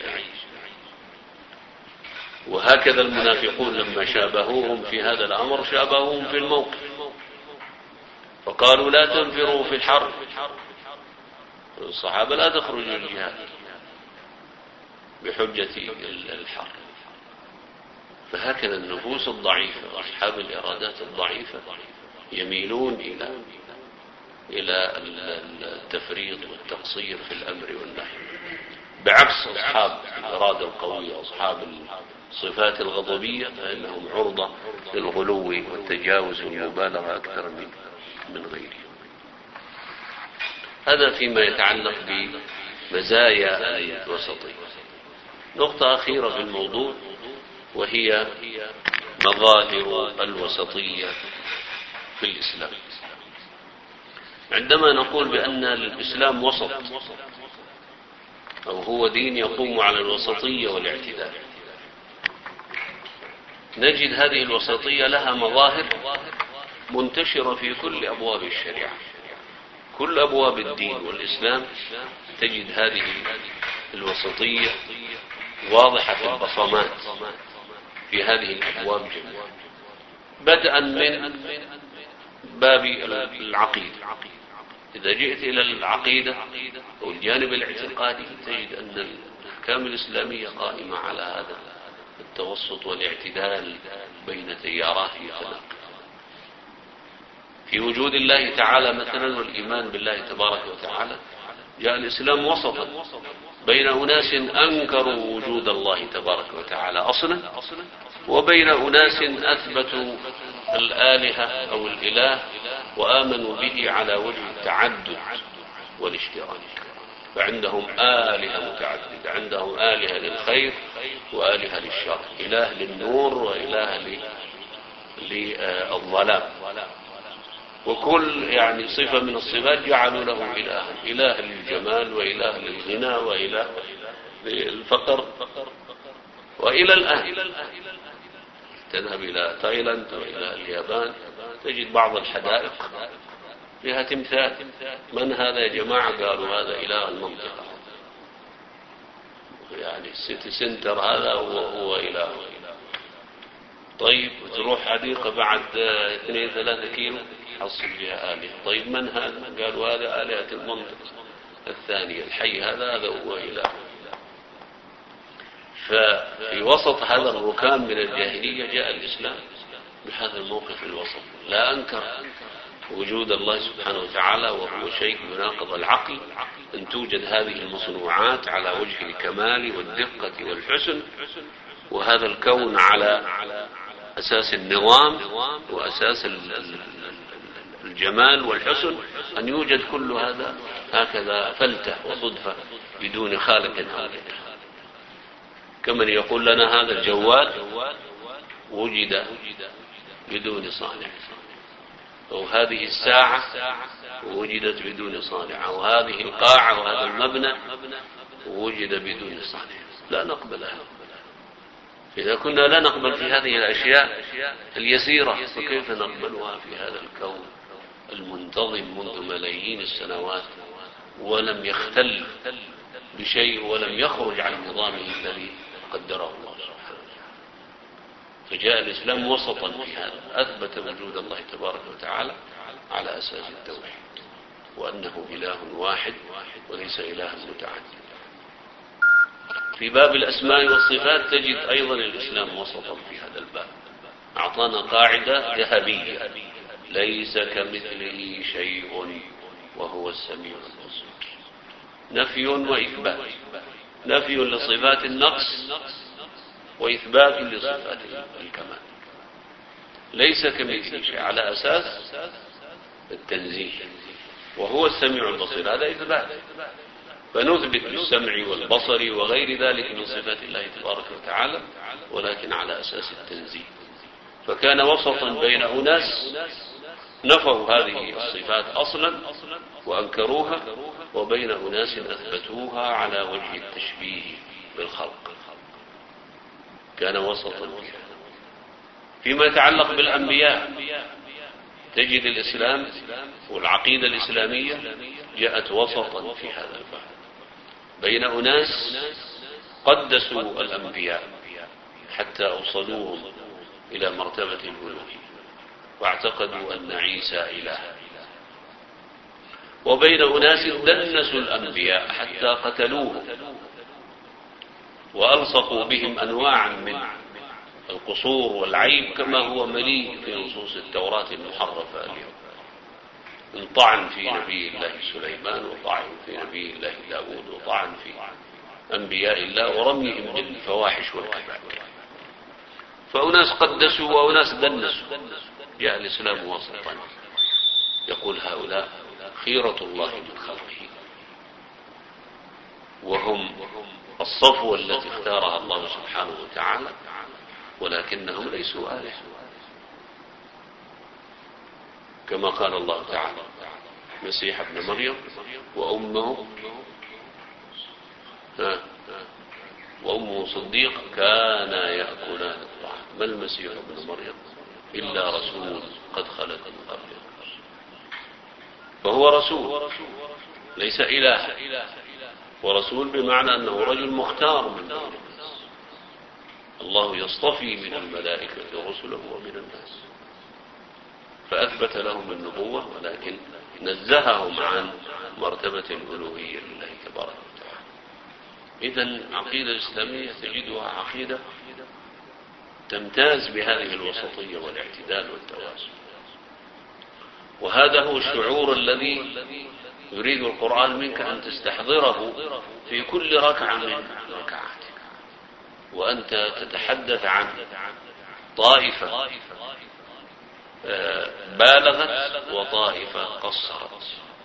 وهكذا المنافقون لما شابهوهم في هذا الأمر شابهوهم في الموقف، فقالوا لا تنفروا في الحرب، الصحابة لا تخرجوا الجهاد بحجة الحرب. فهكذا النفوس الضعيفة وأصحاب الإرادات الضعيفة يميلون إلى إلى التفريط والتقصير في الأمر والنهي، بعكس أصحاب الإرادة القوية أصحاب الصفات الغضبية فإنهم عرضة للغلو والتجاوز والمبالغة أكثر من من غيرهم. هذا فيما يتعلق بمزايا الوسطية. نقطة أخيرة في الموضوع وهي مظاهر الوسطية في الإسلام. عندما نقول بأن الإسلام وسط أو هو دين يقوم على الوسطية والاعتدال، نجد هذه الوسطية لها مظاهر منتشرة في كل أبواب الشريعة، كل أبواب الدين والإسلام تجد هذه الوسطية واضحة البصمات في هذه الأبواب جميعا، بدءا من باب العقيدة. إذا جئت إلى العقيدة والجانب الاعتقادي تجد أن الأحكام الإسلامية قائمة على هذا والتوسط والاعتدال بين تيارات متناقضة. في وجود الله تعالى مثلا والإيمان بالله تبارك وتعالى جاء الإسلام وسطا بين أناس أنكروا وجود الله تبارك وتعالى أصلا، وبين أناس أثبتوا الآلهة أو الإله وآمنوا به على وجه التعدد والاشتراك. فعندهم آلهة متعددة، عندهم آلهة للخير وآلهة للشر، إله للنور وإله للظلام، وكل يعني صفة من الصفات جعلوا له إله، إله للجمال وإله للغنى وإله للفقر. وإلى الآن تذهب إلى تايلاند وإلى اليابان تجد بعض الحدائق فيها تمثال. من هذا يا جماعة؟ قالوا هذا إله المنطقة، يعني السيتي سنتر هذا هو, هو إله. طيب تروح حديقة بعد اثنين ثلاثة كيلو حصل فيها آلهة. طيب من هذا؟ قالوا هذا آلهة المنطقة الثانية، الحي هذا هذا هو إله. ففي وسط هذا الركام من الجاهلية جاء الإسلام بهذا الموقف الوسط، لا أنكر وجود الله سبحانه وتعالى وهو شيء يناقض العقل أن توجد هذه المصنوعات على وجه الكمال والدقة والحسن، وهذا الكون على أساس النظام وأساس الجمال والحسن، أن يوجد كل هذا هكذا فلتة وصدفة بدون خالق هذا. كمن يقول لنا هذا الجوال وجد بدون صانع، أو هذه الساعة وجدت بدون صانع، أو هذه القاعة وهذا المبنى وجد بدون صانع. لا نقبل هذا. إذا كنا لا نقبل في هذه الأشياء اليسيرة فكيف نقبلها في هذا الكون المنتظم منذ ملايين السنوات ولم يختل بشيء ولم يخرج عن نظامه الذي قدره الله سبحانه وتعالى. فجاء الإسلام وسطا في هذا، أثبت وجود الله تبارك وتعالى على أساس التوحيد، وأنه إله واحد وليس إله متعدد. في باب الأسماء والصفات تجد أيضا الإسلام وسطا في هذا الباب، أعطانا قاعدة ذهبية: ليس كمثله شيء وهو السميع البصير. نفي وإثبات، نفي لصفات النقص وإثبات لصفات الكمال. ليس كمثله شيء على أساس التنزيه، وهو السميع البصير هذا إثبات، فنثبت بالسمع والبصر وغير ذلك من صفات الله تبارك وتعالى، ولكن على أساس التنزيه. فكان وسطا بين أناس نفوا هذه الصفات أصلا وأنكروها، وبين أناس أثبتوها على وجه التشبيه بالخلق. كان وسطا فيها. فيما يتعلق بالأنبياء تجد الإسلام والعقيدة الإسلامية جاءت وسطا في هذا الباب بين أناس قدسوا الأنبياء حتى أوصلوهم إلى مرتبة الألوهية واعتقدوا أن عيسى إله، وبين أناس دنسوا الأنبياء حتى قتلوهم وألصقوا بهم أنواعا من القصور والعيب كما هو مليء في نصوص التوراة المحرفة اليوم، من طعن في نبي الله سليمان وطعن في نبي الله داود وطعن في أنبياء الله ورميهم بالفواحش والكبائر. فأناس قدسوا وأناس دنسوا. جاء الإسلام وسطا يقول هؤلاء خيرة الله من خلقه، وهم الصفوة التي اختارها الله سبحانه وتعالى، ولكنهم ليسوا آلهة كما قال الله تعالى: مسيح ابن مريم وأمه ها وأمه صديق كانا يأكلان الطعام. ما المسيح ابن مريم إلا رسول قد خلت من قبله، فهو رسول ليس إله، ورسول بمعنى أنه رجل مختار من بين الناس. الله يصطفي من الملائكة رسله ومن الناس، فأثبت لهم النبوة ولكن نزههم عن مرتبة الألوهية لله تبارك وتعالى. إذن العقيدة الإسلامية تجدها عقيدة تمتاز بهذه الوسطية والاعتدال والتوازن. وهذا هو الشعور الذي يريد القرآن منك أن تستحضره في كل ركعة من ركعاتك، وأنت تتحدث عن طائفة بالغت وطائفة قصرت،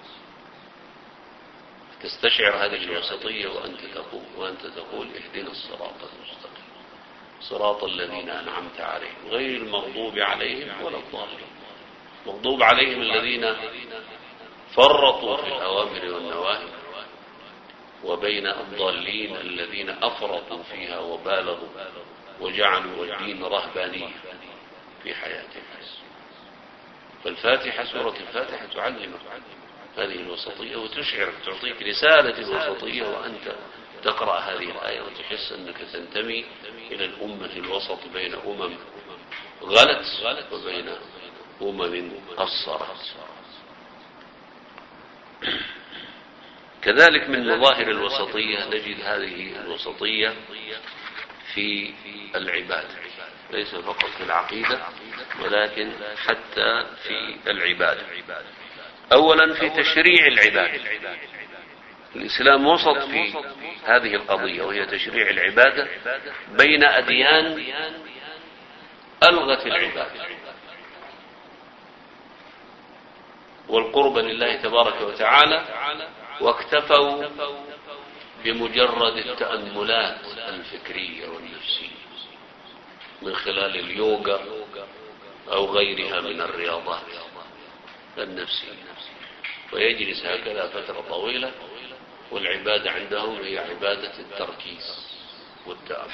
تستشعر هذه الوسطية وأنت تقول, وأنت تقول اهدنا الصراط المستقيم صراط الذين أنعمت عليهم غير المغضوب عليهم ولا الضالين. المغضوب عليهم الذين فرطوا في الأوامر والنواهي، وبين الضالين الذين أفرطوا فيها وبالغوا وجعلوا الدين رهبانية في حياتهم. فالفاتحة سورة الفاتحة تعلمك هذه الوسطية وتشعرك، تعطيك رسالة الوسطية وأنت تقرأ هذه الآية وتحس أنك تنتمي إلى الأمة الوسط بين أمم غلت وبين أمم قصرت. كذلك من مظاهر الوسطية نجد هذه الوسطية في العبادة، ليس فقط في العقيدة ولكن حتى في العبادة. أولا في تشريع العبادة، الإسلام وسط في هذه القضية وهي تشريع العبادة بين أديان ألغت العبادة والقرب لله تبارك وتعالى، واكتفوا بمجرد التأملات الفكرية والنفسية من خلال اليوغا أو غيرها من الرياضات النفسية، ويجلس هكذا فترة طويلة، والعبادة عندهم هي عبادة التركيز والتأمل.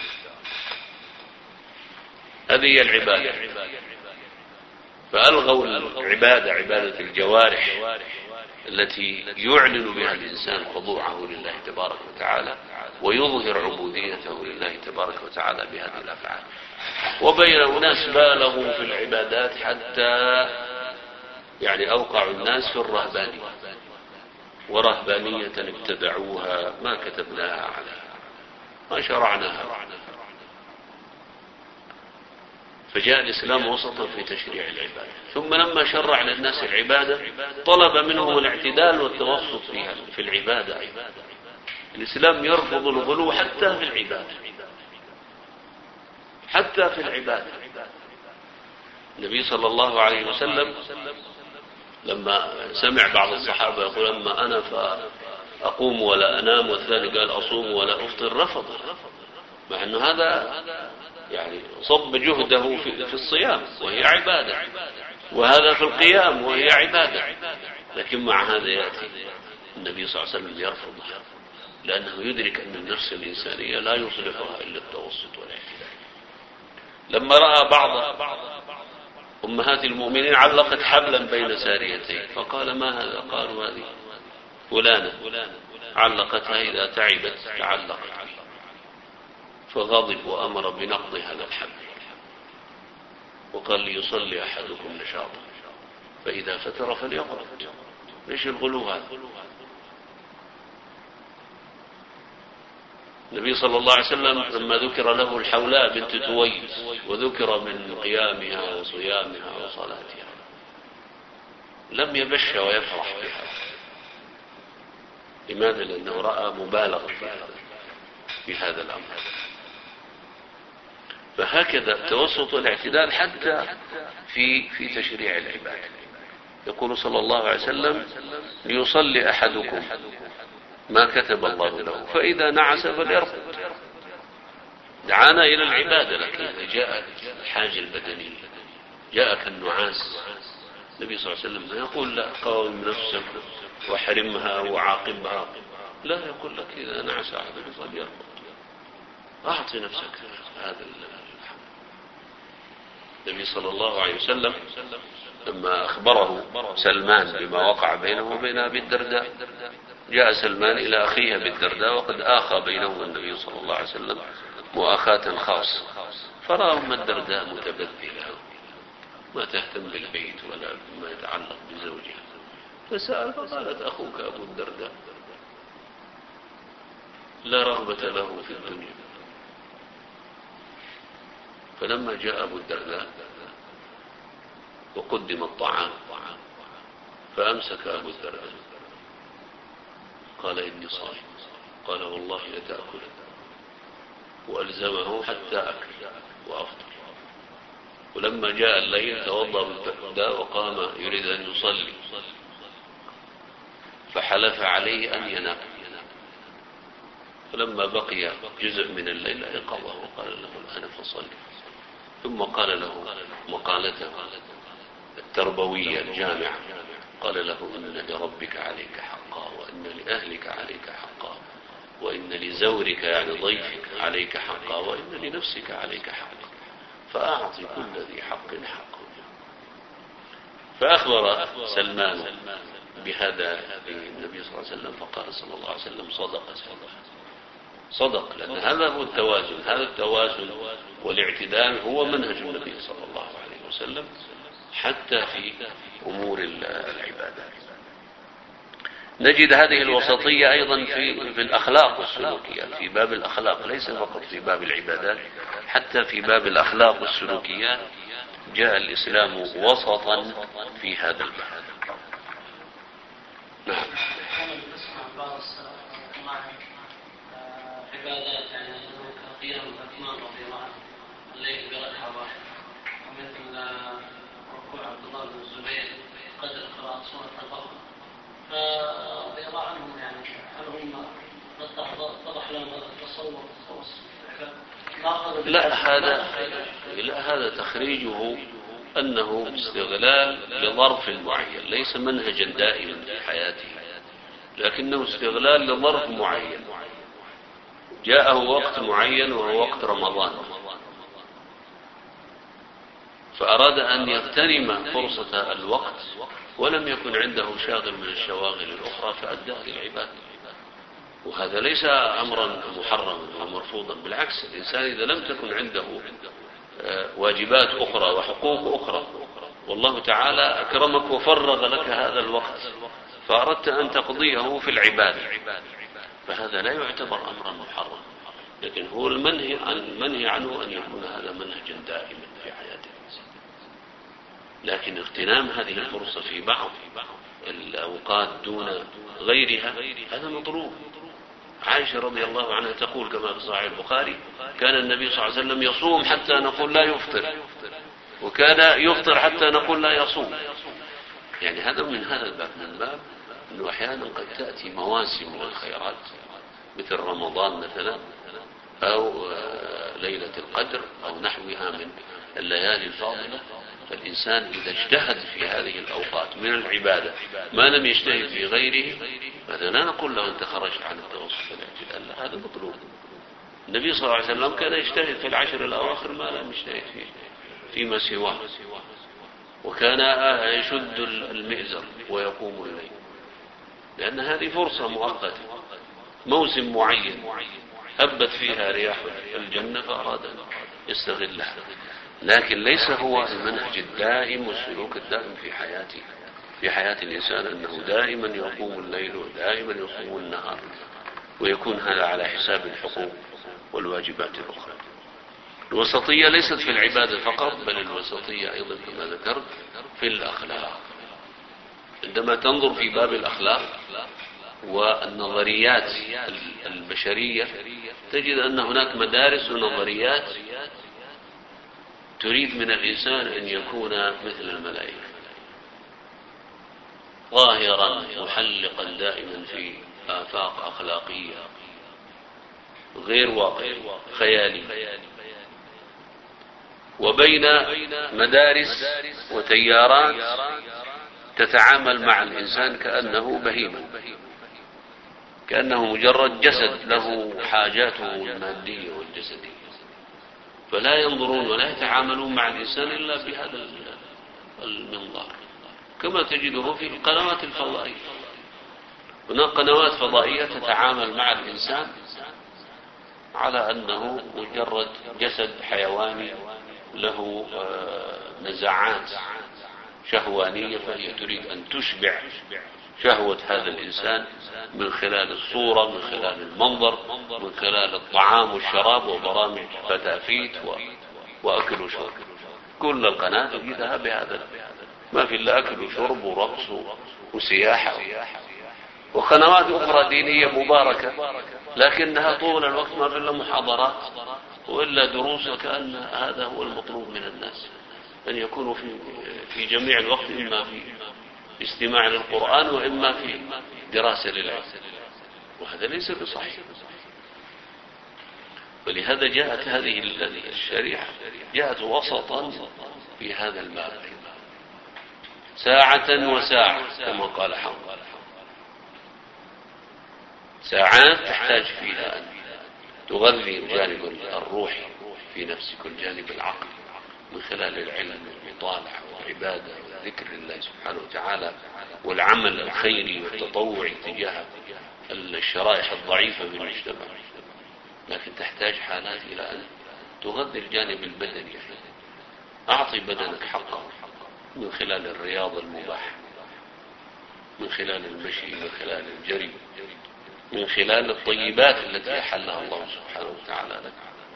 هذه هي العبادة. فألغوا العبادة عبادة الجوارح التي يعلن بها الإنسان خضوعه لله تبارك وتعالى ويظهر عبوديته لله تبارك وتعالى بهذه الأفعال. وبين أناس بالغوا في العبادات حتى يعني أوقعوا الناس في الرهبانية، ورهبانية ابتدعوها ما كتبناها عليها ما شرعناها. فجاء الإسلام وسطا في تشريع العبادة، ثم لما شرع للناس العبادة طلب منهم الاعتدال والتوسط فيها في العبادة. الإسلام يرفض الغلو حتى في العبادة، حتى في العبادة. النبي صلى الله عليه وسلم لما سمع بعض الصحابة يقول أما أنا فأقوم ولا أنام، والثاني قال أصوم ولا أفطر، رفض، مع أنه هذا يعني صب جهده في الصيام وهي عبادة، وهذا في القيام وهي عبادة، لكن مع هذا يأتي النبي صلى الله عليه وسلم يرفضها، لأنه يدرك أن النفس الإنسانية لا يصلحها إلا التوسط والاعتدال. لما رأى بعض أمهات المؤمنين علقت حبلا بين ساريتين فقال ما هذا؟ قالوا هذه فلانة علقتها إذا تعبت تعلقت، فغضب وأمر بنقض هذا الحبل وقال ليصلي أحدكم نشاطا فإذا فتر فليقرأ. ليش الغلو هذا؟ النبي صلى الله عليه وسلم لما ذكر له الحولاء بنت تويس وذكر من قيامها وصيامها وصلاتها لم يبش ويفرح بها. لماذا؟ لأنه رأى مبالغة في هذا الأمر. فهكذا التوسط والاعتدال حتى في في تشريع العبادة. يقول صلى الله عليه وسلم ليصلي أحدكم ما كتب الله له فإذا نعس فليرقد. دعانا إلى العبادة، لكن إذا جاء الحاجة البدنية جاءك النعاس النبي صلى الله عليه وسلم يقول لا قاوم نفسك وحرمها وعاقبها، لا، يقول لك إذا نعس أحدكم فليرقد. أعطي نفسك هذا النبي صلى الله عليه وسلم لما أخبره سلمان بما وقع بينه وبين أبي الدرداء، جاء سلمان إلى أخيه أبي الدرداء وقد آخى بينه النبي صلى الله عليه وسلم مؤاخاة خاصة، فرأى أم الدرداء متبذلة ما تهتم بالبيت ولا بما يتعلق بزوجها، فسأل فقالت أخوك أبو الدرداء لا رغبة له في الدنيا، فلما جاء أبو الدرداء وقدم الطعام فأمسك أبو الدرداء قال إني صائم، قال والله لتأكل، وألزمه حتى أكل وأفطر. ولما جاء الليل توضأ أبو الدرداء وقام يريد أن يصلي فحلف عليه أن ينام، فلما بقي جزء من الليل أيقظه وقال له الآن فصلي، ثم قال له مقالته التربوية الجامعة، قال له إن لربك عليك حقا، وإن لأهلك عليك حقا، وإن لزورك يعني ضيفك عليك حقا، وإن لنفسك عليك حقا، فأعط كل ذي حق حقه. فأخبر سلمان بهذا النبي صلى الله عليه وسلم فقال صلى الله عليه وسلم صدق صدق، لأن هذا هو التوازن، هذا التوازن والاعتدال هو منهج النبي صلى الله عليه وسلم حتى في أمور العبادات. نجد هذه الوسطية أيضا في, في الأخلاق والسلوكيات، في باب الأخلاق ليس فقط في باب العبادات، حتى في باب الأخلاق والسلوكيات جاء الإسلام وسطا في هذا الباب. نعم. عبادات يعني قيام الإمام رضي الله عنه الليل بركعة واحدة، ومثل ركوع عبد الله بن الزبير قدر قراءة سورة البقرة، فرضي الله عنهم يعني هل هم اتضح لهم هذا التصور؟ لا هذا لا هذا تخريجه أنه استغلال لظرف معين، ليس منهجا دائما في حياته، لكنه استغلال لظرف معين جاءه وقت معين وهو وقت رمضان، فأراد أن يغتنم فرصة الوقت ولم يكن عنده شاغل من الشواغل الأخرى فأداه للعبادة. وهذا ليس أمرا محرما ومرفوضا، بالعكس الإنسان إذا لم تكن عنده واجبات أخرى وحقوق أخرى والله تعالى أكرمك وفرغ لك هذا الوقت فأردت أن تقضيه في العبادة، فهذا لا يعتبر أمرا محرما، لكن هو المنهي عن المنهي عنه أن يكون هذا منهجا دائما في حياة الإنسان. لكن اغتنام هذه الفرصة في بعض الأوقات دون غيرها هذا مطلوب. عائشة رضي الله عنها تقول كما في صحيح البخاري كان النبي صلى الله عليه وسلم يصوم حتى نقول لا يفطر، وكان يفطر حتى نقول لا يصوم. يعني هذا من هذا الباب، من باب أنه أحيانا قد تأتي مواسم من الخيرات مثل رمضان مثلا أو ليلة القدر أو نحوها من الليالي الفاضلة، فالإنسان إذا اجتهد في هذه الأوقات من العبادة ما لم يجتهد في غيره فهذا لا نقول له أنت خرجت عن التوسط والاعتدال، لا هذا مطلوب. النبي صلى الله عليه وسلم كان يجتهد في العشر الأواخر ما لم يجتهد فيه فيما سواه، وكان يشد المئزر ويقوم الليل، لأن هذه فرصة مؤقتة موسم معين هبت فيها رياح الجنة فأراد أن يستغلها، لكن ليس هو المنهج الدائم والسلوك الدائم في حياته في حياة الإنسان أنه دائما يقوم الليل ودائما يقوم النهار، ويكون هذا على حساب الحقوق والواجبات الأخرى. الوسطية ليست في العبادة فقط، بل الوسطية أيضا كما ذكرت في الأخلاق. عندما تنظر في باب الأخلاق والنظريات البشرية تجد أن هناك مدارس ونظريات تريد من الإنسان أن يكون مثل الملائكة ظاهرا محلقا دائما في آفاق أخلاقية غير واقعي خيالي، وبين مدارس وتيارات تتعامل مع الإنسان كأنه بهيما، كأنه مجرد جسد له حاجاته المادية والجسدية، فلا ينظرون ولا يتعاملون مع الإنسان إلا بهذا المنظار، كما تجده في القنوات الفضائية. هناك قنوات فضائية تتعامل مع الإنسان على أنه مجرد جسد حيواني له نزعات شهوانية، فهي تريد أن تشبع شهوة هذا الإنسان من خلال الصورة، من خلال المنظر، من خلال الطعام والشراب وبرامج فتافيت وأكل وشرب، كل القناة تجدها بهذا، ما في إلا أكل وشرب ورقص وسياحة وقنوات أخرى دينية مباركة، لكنها طول الوقت ما في إلا محاضرات وإلا دروس، وكأن هذا هو المطلوب من الناس، أن يكونوا في في جميع الوقت إما في استماع للقرآن وإما في دراسة للعلم، وهذا ليس بصحيح. ولهذا جاءت هذه الشريعة جاءت وسطا في هذا الباب، ساعة وساعة كما قال حنظلة، ساعات تحتاج فيها أن تغذي الجانب الروحي في نفسك والجانب العقلي من خلال العلم والمطالعة والعبادة وذكر الله سبحانه وتعالى والعمل الخيري والتطوعي تجاه الشرائح الضعيفة من المجتمع. لكن تحتاج حالات إلى أن تغذي الجانب البدني، أعطي بدنك حقه من خلال الرياضة المباحة، من خلال المشي، من خلال الجري، من خلال الطيبات التي أحلها الله سبحانه وتعالى لك.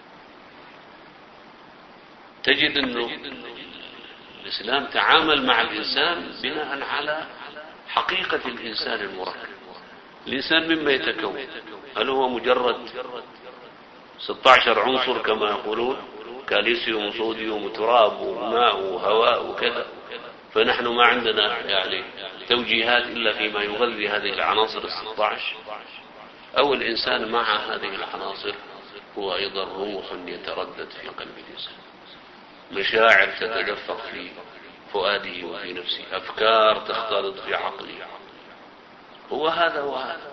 تجد أن الإسلام تعامل مع الإنسان بناء على حقيقة الإنسان المركب. الإنسان مما يتكون، هل هو مجرد ستة عشر عنصر كما يقولون، كالسيوم وصوديوم وتراب وماء وهواء وكذا، فنحن ما عندنا يعني توجيهات إلا فيما يغذي هذه العناصر الستة عشر، أو الإنسان مع هذه العناصر هو أيضا روح يتردد في قلب الإنسان، مشاعر تتدفق في فؤاده وفي نفسه، أفكار تختلط في عقله، هو هذا وهذا،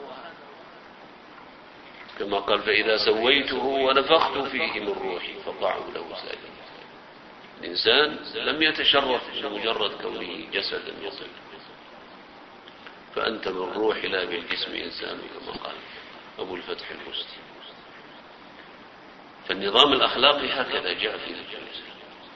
كما قال فإذا سويته ونفخت فيه من روحي فقعوا له ساجدين. الإنسان لم يتشرف بمجرد كونه جسدا يصل، فأنت من روح لا بالجسم إنسان كما قال أبو الفتح البستي. فالنظام الأخلاقي هكذا جاء في الإسلام،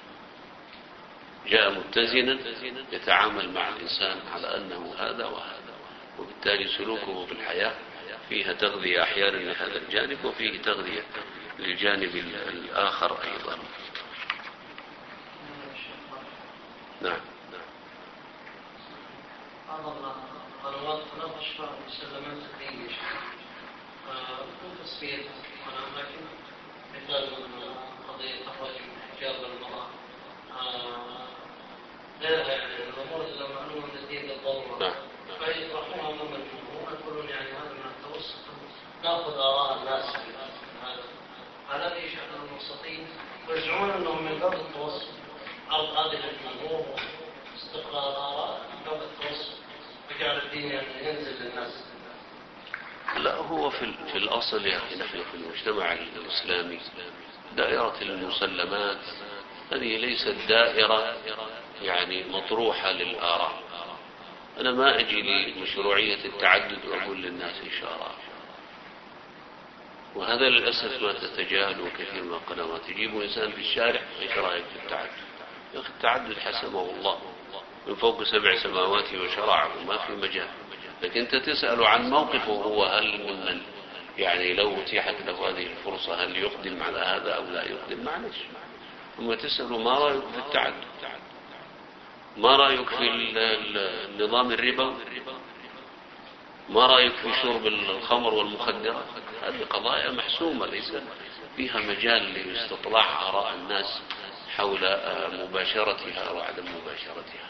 جاء متزنا يتعامل مع الإنسان على أنه هذا وهذا، وبالتالي سلوكه في الحياة فيها تغذية أحيانا لهذا الجانب وفيه تغذية للجانب الآخر أيضا. نعم. بعض القنوات تناقش مسلمات الدين كل تصفية لكن مثال قضية تخرج حجاب المرأة لا يعني الأمور المعلومة من الدين بالضرورة، فيطرحونها أمام الجمهور يقولون يعني هذا من التوسط، نأخذ آراء الناس في هذا على أي شأن المستقيم، ويزعمون أنهم من باب التوسط عرض هذه الجمهور واستقرار آراء من باب التوسط وجعل الدين يعني ينزل للناس. لا، هو في, في الأصل يعني نحن في المجتمع الإسلامي دائرة المسلمات هذه ليست دائرة يعني مطروحة للآراء. أنا ما أجي لمشروعية التعدد وأقول للناس إشارة، وهذا للأسف ما تتجاهله كثير من القنوات. يجيبوا إنسان في الشارع إيش رأيك في التعدد؟ يا أخي التعدد حسمه الله من فوق سبع سماوات وشرعه وما في مجال، لكن أنت تسأل عن موقفه هو، هل من يعني لو اتيحت له هذه الفرصة هل يقدم على هذا أو لا يقدم؟ معلش. ثم تسأل ما رأيك في التعدد؟ ما رأيك في النظام الربوي؟ ما رأيك في شرب الخمر والمخدرات؟ هذه قضايا محسومة ليس فيها مجال لاستطلاع آراء الناس حول مباشرتها وعدم مباشرتها.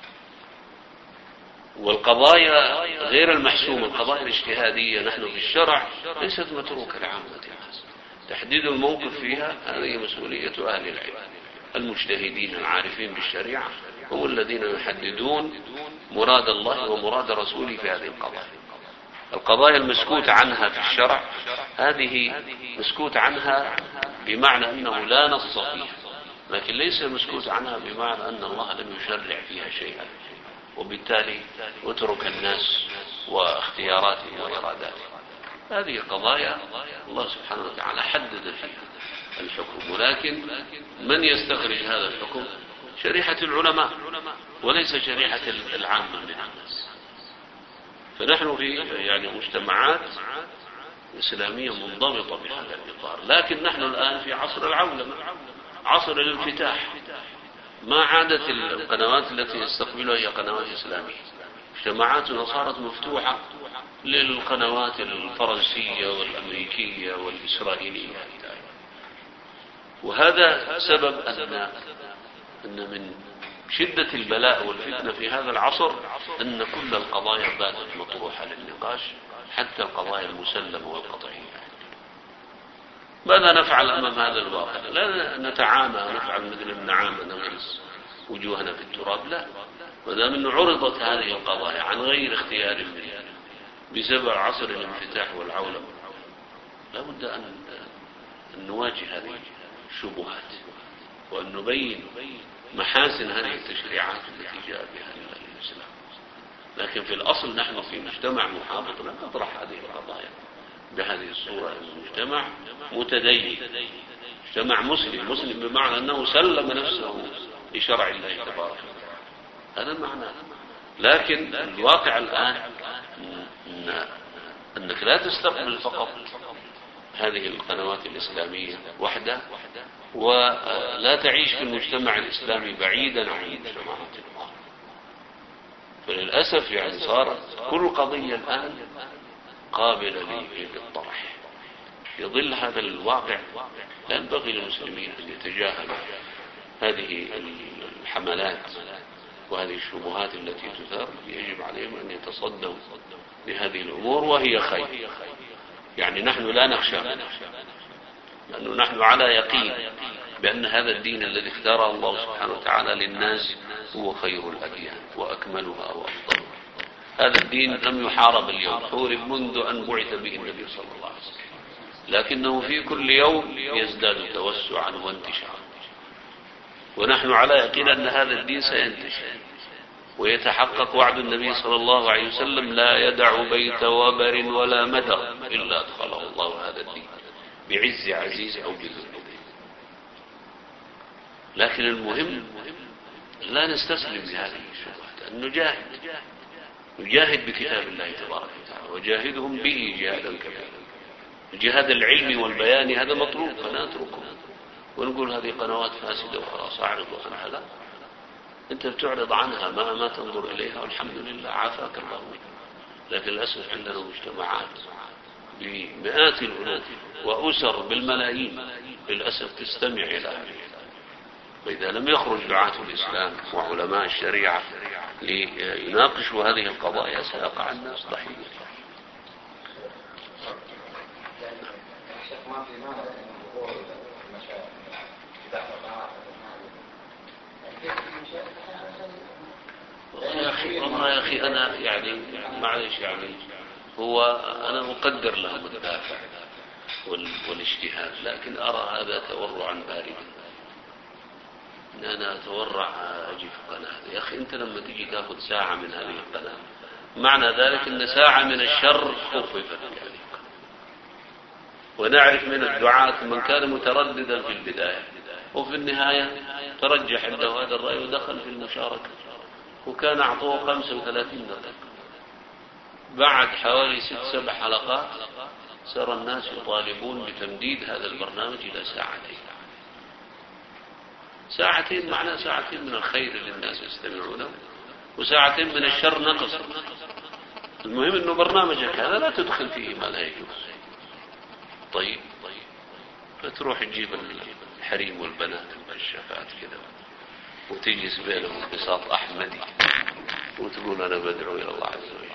والقضايا غير المحسومة، القضايا الاجتهادية نحن في الشرع ليست متروكة لعامة الناس، تحديد الموقف فيها هذه مسؤولية أهل العلم المجتهدين العارفين بالشريعة، هم الذين يحددون مراد الله ومراد رسوله في هذه القضايا. القضايا المسكوت عنها في الشرع هذه مسكوت عنها بمعنى أنه لا نص فيها، لكن ليس مسكوت عنها بمعنى أن الله لم يشرع فيها شيئا، وبالتالي اترك الناس واختياراتهم وإراداتهم. هذه قضايا الله سبحانه وتعالى حدد فيها الحكم، ولكن من يستخرج هذا الحكم؟ شريحة العلماء وليس شريحة العامة من الناس. فنحن في يعني مجتمعات إسلامية منضبطة بهذا الإطار، لكن نحن الآن في عصر العولمة، عصر الانفتاح ما عادت القنوات التي يستقبلها هي قنوات إسلامية، اجتماعاتنا صارت مفتوحة للقنوات الفرنسية والأمريكية والإسرائيلية، وهذا سبب أن أن من شدة البلاء والفتنة في هذا العصر أن كل القضايا باتت مطروحة للنقاش، حتى القضايا المسلمة والقطعية. ماذا نفعل أمام هذا الواقع؟ لا نتعامى ونفعل مثل النعامة نغرس وجوهنا في التراب، لا، ما دام أنه عرضت هذه القضايا عن غير اختيار منها بسبب عصر الانفتاح والعولمة، لا بد أن نواجه هذه الشبهات وأن نبين محاسن هذه التشريعات التي جاء بها الإسلام. لكن في الأصل نحن في مجتمع محافظ لا نطرح هذه القضايا بهذه الصورة، المجتمع متدين، مجتمع مسلم، مسلم بمعنى أنه سلم نفسه لشرع الله تبارك وتعالى، هذا معنى. لكن الواقع الآن إن أنك لا تستقبل فقط هذه القنوات الإسلامية وحدها ولا تعيش في المجتمع الإسلامي بعيدا عن المجتمعات الأخرى. فللأسف يعني صارت كل قضية الآن قابلة للطرح. في ظل هذا الواقع لا ينبغي للمسلمين أن يتجاهلوا هذه الحملات وهذه الشبهات التي تثار، يجب عليهم أن يتصدوا لهذه الأمور وهي خير. يعني نحن لا نخشى، لأنه نحن على يقين بأن هذا الدين الذي اختاره الله سبحانه وتعالى للناس هو خير الأديان وأكملها وأفضلها. هذا الدين لم يحارب اليوم، حورب منذ أن بعث به النبي صلى الله عليه وسلم، لكنه في كل يوم يزداد توسعا وانتشارا، ونحن على يقين أن هذا الدين سينتشر ويتحقق وعد النبي صلى الله عليه وسلم: لا يدع بيت وبر ولا مدر إلا أدخله الله هذا الدين بعز عزيز أو بذل. لكن المهم لا نستسلم لهذه الشبهات، أن نجاهد نجاهد بكتاب الله تبارك وتعالى، وجاهدهم به جهادا كبيرا. الجهاد العلمي والبياني هذا مطلوب، فلا نتركه ونقول هذه قنوات فاسدة وخلاص أعرضوا عنها. لا، أنت بتعرض عنها ما ما تنظر إليها، والحمد لله عافاك الله منها. لكن للأسف عندنا مجتمعات بمئات الألوف وأسر بالملايين للأسف تستمع إلى هذه. فإذا لم يخرج دعاة الإسلام وعلماء الشريعة ليناقشوا هذه القضايا سيقع الناس ضحية. يا أخي والله يا أخي أنا يعني معلش يعني هو أنا مقدر لهم الدافع والاجتهاد، لكن أرى هذا تورعا باردا. إن أنا أتورع أجي في قناة. يا أخي أنت لما تجي تأخذ ساعة من هذه القناة معنى ذلك أن ساعة من الشر خففت يعني. ونعرف من الدعاة من كان مترددا في البداية وفي النهاية ترجح عنده هذا الرأي ودخل في المشاركة، وكان أعطوه خمسة وثلاثين دقيقة. بعد حوالي ست سبع حلقات صار الناس يطالبون بتمديد هذا البرنامج إلى ساعتين. ساعتين معناه ساعتين من الخير اللي الناس يستمعونه، وساعتين من الشر نقص. المهم أنه برنامجك هذا لا تدخل فيه ما لا يجوز. طيب فتروح تجيب الحريم والبنات والشفات كذا وتجلس بينهم بساط أحمدي وتقول أنا بدعو إلى الله عز وجل.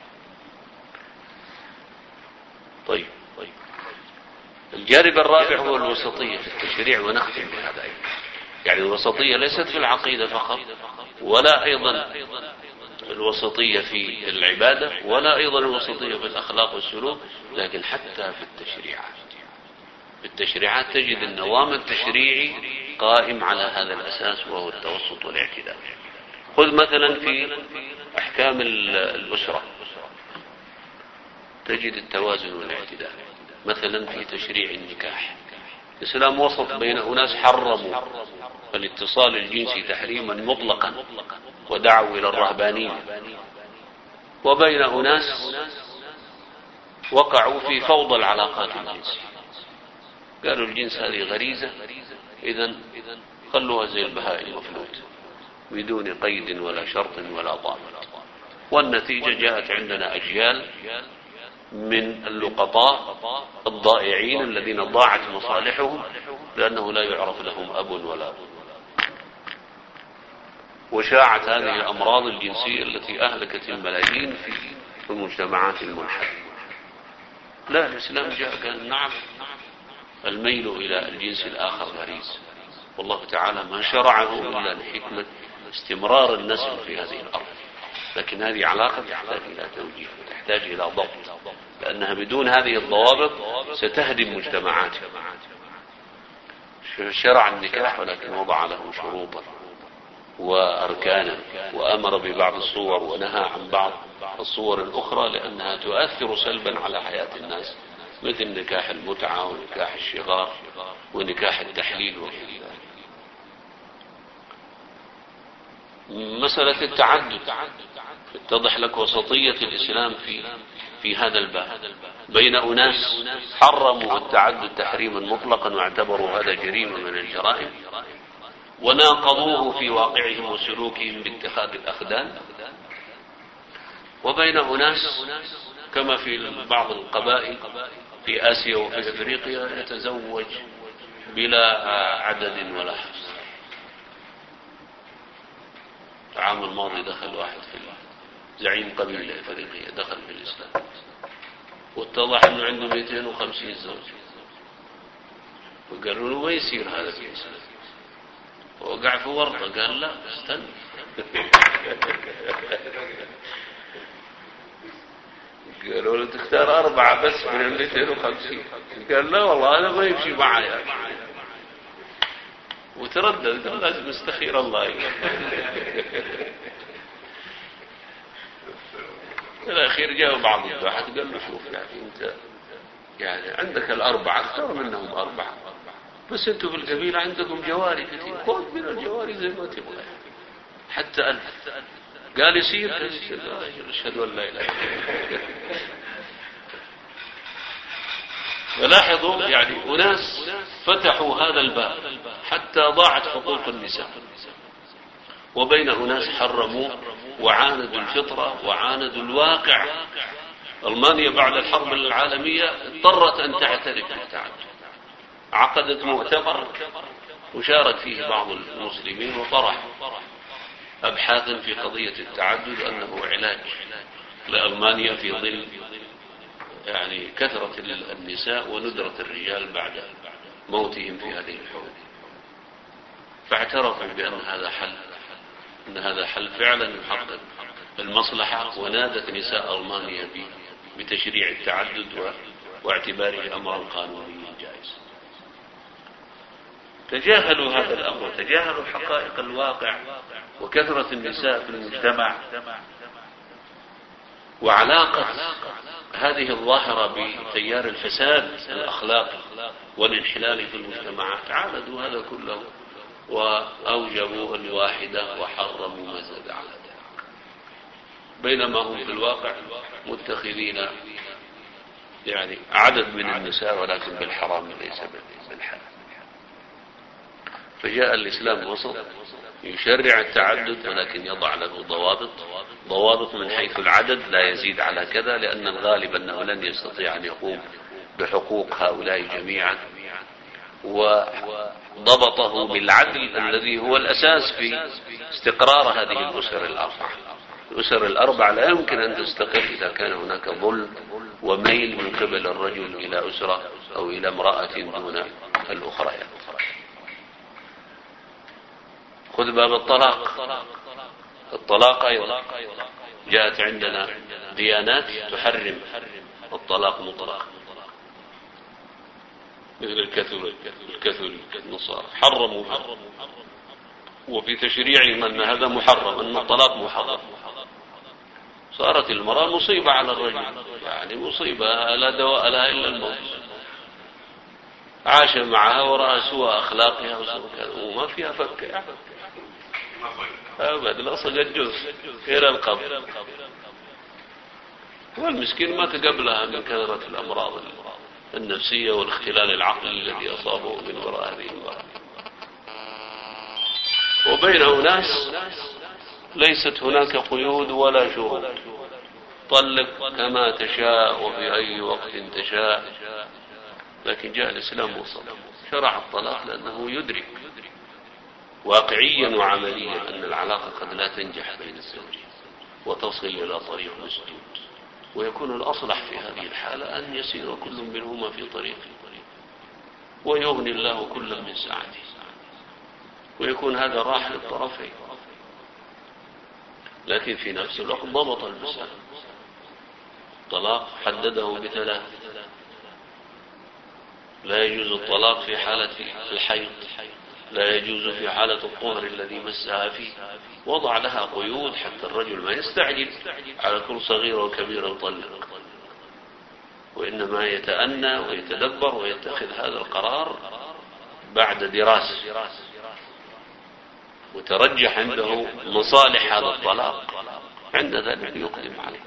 طيب طيب الجانب الرابع هو الوسطية في التشريع، ونختم بهذا أيضا. يعني الوسطية ليست في العقيدة فقط، ولا أيضا الوسطية في العبادة، ولا أيضا الوسطية في الأخلاق والسلوك، لكن حتى في التشريعات. في التشريعات تجد النظام التشريعي قائم على هذا الأساس، وهو التوسط والاعتدال. خذ مثلا في أحكام الأسرة تجد التوازن والاعتدال. مثلا في تشريع النكاح الإسلام وسط بين أناس حرموا الاتصال الجنسي تحريما مطلقا ودعوا إلى الرهبانية، وبين أناس وقعوا في فوضى العلاقات الجنسية، قالوا الجنس هذه غريزة إذن خلوها زي البهائم مفلوت بدون قيد ولا شرط ولا ضابط. والنتيجة جاءت عندنا أجيال من اللقطاء الضائعين الذين ضاعت مصالحهم لأنه لا يعرف لهم أب ولا أب. وشاعت هذه الأمراض الجنسية التي أهلكت الملايين في المجتمعات المنحدرة. لا، الإسلام جاء قال نعم، الميل إلى الجنس الآخر غريز، والله تعالى ما شرعه إلا لحكمة استمرار النسل في هذه الأرض، لكن هذه علاقة تحتاج إلى توجيه وتحتاج إلى ضبط، لأنها بدون هذه الضوابط ستهدم مجتمعاتها. شرع النكاح ولكن وضع له شروطا وأركانا، وأمر ببعض الصور ونهى عن بعض الصور الأخرى لأنها تؤثر سلبا على حياة الناس، مثل نكاح المتعة ونكاح الشغار ونكاح التحليل وغير ذلك. مسألة التعدد اتضح لك وسطية الإسلام في في هذا الباب بين أناس حرموا التعدد تحريما مطلقا واعتبروا هذا جريمة من الجرائم وناقضوه في واقعهم وسلوكهم باتخاذ الأخدان، وبين أناس كما في بعض القبائل في آسيا وفي أفريقيا يتزوج بلا عدد ولا حصر. العام الماضي دخل واحد في زعيم قبيلة أفريقية دخل في الإسلام واتضح أنه عنده مئتين وخمسين زوج، وقالوا له ما يصير هذا في الإسلام، وقع في ورطة. قال لا استنى قالوا له تختار أربعة بس من المئتين وخمسين. قال لا والله أنا ما يمشي معي، وتردد قال لازم استخير الله. في الأخير جاء بعض الدعاة قال له شوف يعني أنت يعني عندك الأربعة اختار منهم أربعة، بس أنتوا في القبيلة عندكم جواري كثير، خذ من الجواري زي ما تبغى حتى ألف. قال يصير؟ أشهد أن لا إله إلا الله. فلاحظوا يعني أناس فتحوا هذا الباب حتى ضاعت حقوق النساء، وبين أناس حرموا وعاندوا الفطرة وعاندوا الواقع. ألمانيا بعد الحرب العالمية اضطرت أن تعترف بالتعدد، عقدت مؤتمر وشارك فيه بعض المسلمين وطرح أبحاثا في قضية التعدد أنه علاج لألمانيا في ظل يعني كثرة النساء وندرة الرجال بعد موتهم في هذه الحروب. فاعترفوا بأن هذا حل، أن هذا حل فعلا يحقق المصلحة، ونادت نساء ألمانيا بتشريع التعدد واعتباره أمرا قانونيا جائز. تجاهلوا هذا الأمر، تجاهلوا حقائق الواقع وكثرة النساء في المجتمع وعلاقة هذه الظاهرة بتيار الفساد الأخلاقي والانحلال في المجتمعات. عالدوا هذا كله وأوجبوا الواحدة وحرموا ما زاد على ذلك، بينما هم في الواقع متخذين يعني عدد من النساء ولكن بالحرام ليس بالحلال. فجاء الإسلام وسط يشرع التعدد ولكن يضع له ضوابط، ضوابط من حيث العدد لا يزيد على كذا، لأن الغالب أنه لن يستطيع أن يقوم بحقوق هؤلاء جميعا، وضبطه بالعدل الذي هو الأساس في استقرار هذه الأسر الأربعة. الأسر الأربعة لا يمكن أن تستقر إذا كان هناك ظلم وميل من قبل الرجل إلى أسرة أو إلى امرأة دون الأخريات. خذ باب الطلاق. الطلاق أيضا جاءت عندنا ديانات تحرم الطلاق مطلقا، مثل الكاثوليك الكاثوليك النصارى حرموا، وفي تشريعهم أن هذا محرم، أن الطلاق محرم. صارت المرأة مصيبة على الرجل، يعني مصيبة لا دواء لها إلا الموت. عاش معها ورأى سوء أخلاقها وسوء كذا وما فيها فك يعني. أبدا لا صقت جزء إلى القبر، والمسكين مات قبلها من كثرة الأمراض النفسية والاختلال العقلي الذي أصابه من وراء هذه المرأة. وبين أناس ليست هناك قيود ولا شروط، طلق كما تشاء وفي أي وقت تشاء. لكن جاء الإسلام وصل شرع الطلاق لأنه يدرك واقعيا وعمليا أن العلاقة قد لا تنجح بين الزوجين وتصل إلى طريق مسدود، ويكون الأصلح في هذه الحالة أن يسير كل منهما في طريقه ويغني الله كل من سعته، ويكون هذا راح للطرفين. لكن في نفس الوقت ضبط المسألة، الطلاق حدده بثلاث: لا يجوز الطلاق في حالة الحيض، لا يجوز في حالة الطهر الذي مسها فيه، وضع لها قيود حتى الرجل ما يستعجل على كل صغيرة وكبيرة يطلق، وإنما يتأنى ويتدبر ويتخذ هذا القرار بعد دراسة وترجح عنده مصالح هذا الطلاق، عند ذلك يقدم عليه.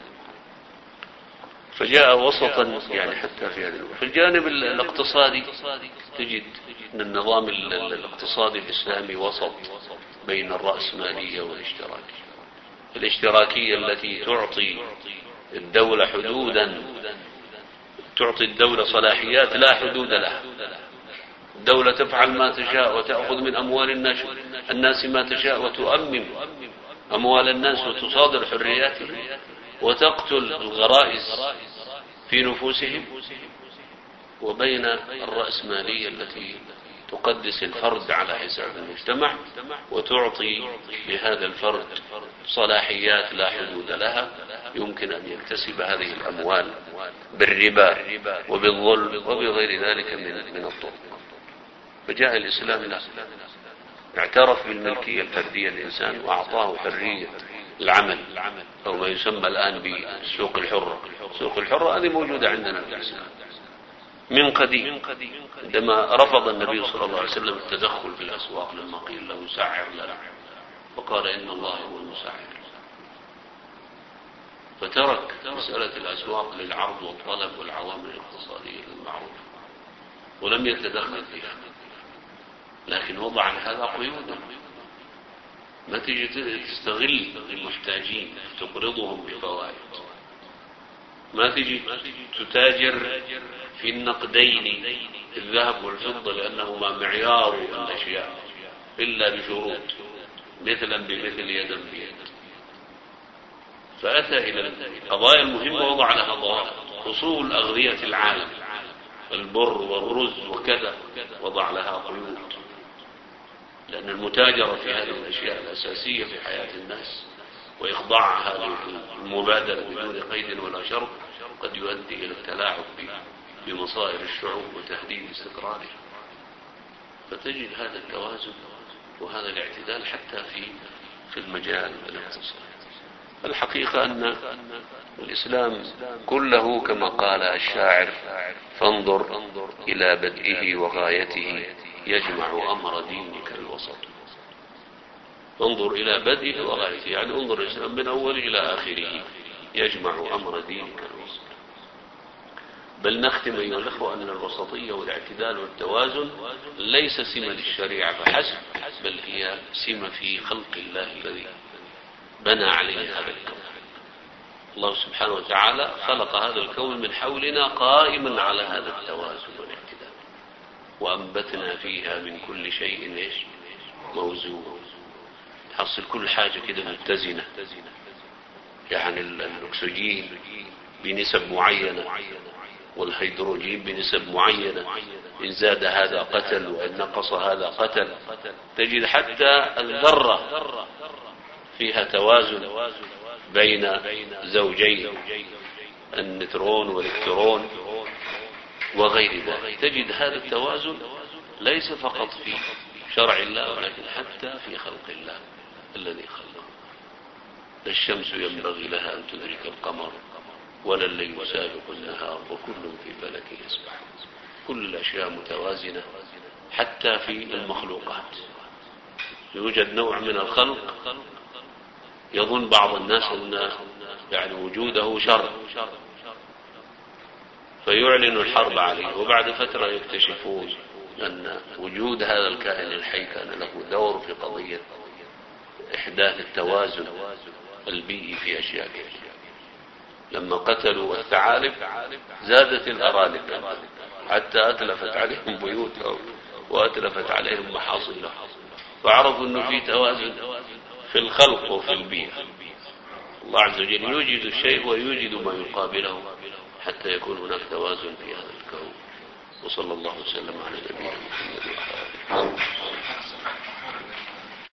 فجاء وسطا يعني حتى في هذا. في الجانب الاقتصادي تجد أن النظام الاقتصادي الإسلامي وسط بين الرأسمالية والاشتراكية. الاشتراكية التي تعطي الدولة حدودا، تعطي الدولة صلاحيات لا حدود لها، الدولة تفعل ما تشاء وتأخذ من أموال الناس ما تشاء وتؤمن أموال الناس وتصادر حرياتهم وتقتل الغرائز في نفوسهم. وبين الرأسمالية التي تقدس الفرد على حساب المجتمع وتعطي لهذا الفرد صلاحيات لا حدود لها، يمكن أن يكتسب هذه الأموال بالربا وبالظلم وبغير ذلك من الطرق. فجاء الإسلام لا، اعترف بالملكية الفردية للإنسان وأعطاه حرية العمل، أو ما يسمى الآن بالسوق الحرة. السوق الحرة هذه موجودة عندنا في الإسلام من قديم، عندما رفض النبي صلى الله عليه وسلم التدخل في الأسواق لما قيل له سعر لنا، وقال إن الله هو المسعر، فترك مسألة الأسواق للعرض والطلب والعوامل الاقتصادية المعروفة ولم يتدخل فيها، لكن وضع لهذا قيودا. ما تجي تستغل المحتاجين تقرضهم بفوائد، ما تجي تتاجر في النقدين الذهب والفضة لأنهما معيار الأشياء إلا بشروط مثلا بمثل يدا بيد. فأتى إلى القضايا المهمة وضع لها ضوابط، حصول أغذية العالم البر والرز وكذا وضع لها قيود، لأن المتاجرة في هذه الأشياء الأساسية في حياة الناس وإخضاع هذه المبادرة بدون قيد ولا شرط قد يؤدي إلى التلاعب بمصائر الشعوب وتهديد استقرارها. فتجد هذا التوازن وهذا الاعتدال حتى في في المجال الاقتصادي. الحقيقة أن الإسلام كله كما قال الشاعر: فانظر إلى بدئه وغايته يجمع أمر دينك الوسط. انظر إلى بدئه وغايته، يعني انظر الإسلام من أول إلى آخره يجمع أمر دينك الوسط. بل نختم أيها الأخوة أن الوسطية والاعتدال والتوازن ليس سمة للشريعة فحسب، بل هي سمة في خلق الله الذي بنى عليه هذا الكون. الله سبحانه وتعالى خلق هذا الكون من حولنا قائما على هذا التوازن والاعتدال، وأنبتنا فيها من كل شيء إيش موزون. تحصل كل حاجة كده متزنة، يعني الأكسجين بنسب معينة والهيدروجين بنسب معينة، إن زاد هذا قتل وإن نقص هذا قتل. تجد حتى الذرة فيها توازن بين زوجين، النيوترون والإلكترون وغير ذلك. تجد هذا التوازن ليس فقط في شرع الله ولكن حتى في خلق الله الذي خلقه. لا الشمس ينبغي لها أن تدرك القمر ولا الليل سابق النهار وكل في فلك يسبحون. كل الأشياء متوازنة حتى في المخلوقات. يوجد نوع من الخلق يظن بعض الناس أن يعني وجوده شر فيعلن الحرب عليه، وبعد فترة يكتشفون أن وجود هذا الكائن الحي كان له دور في قضية إحداث التوازن البيئي في أشياء كثيرة. لما قتلوا الثعالب زادت الأرانب حتى أتلفت عليهم بيوتهم وأتلفت عليهم محاصيلهم، فعرفوا أنه في توازن في الخلق وفي البيئة. الله عز وجل يوجد الشيء ويوجد ما يقابله حتى يكون هناك توازن في هذا الكون. وصلى الله وسلم على نبينا محمد.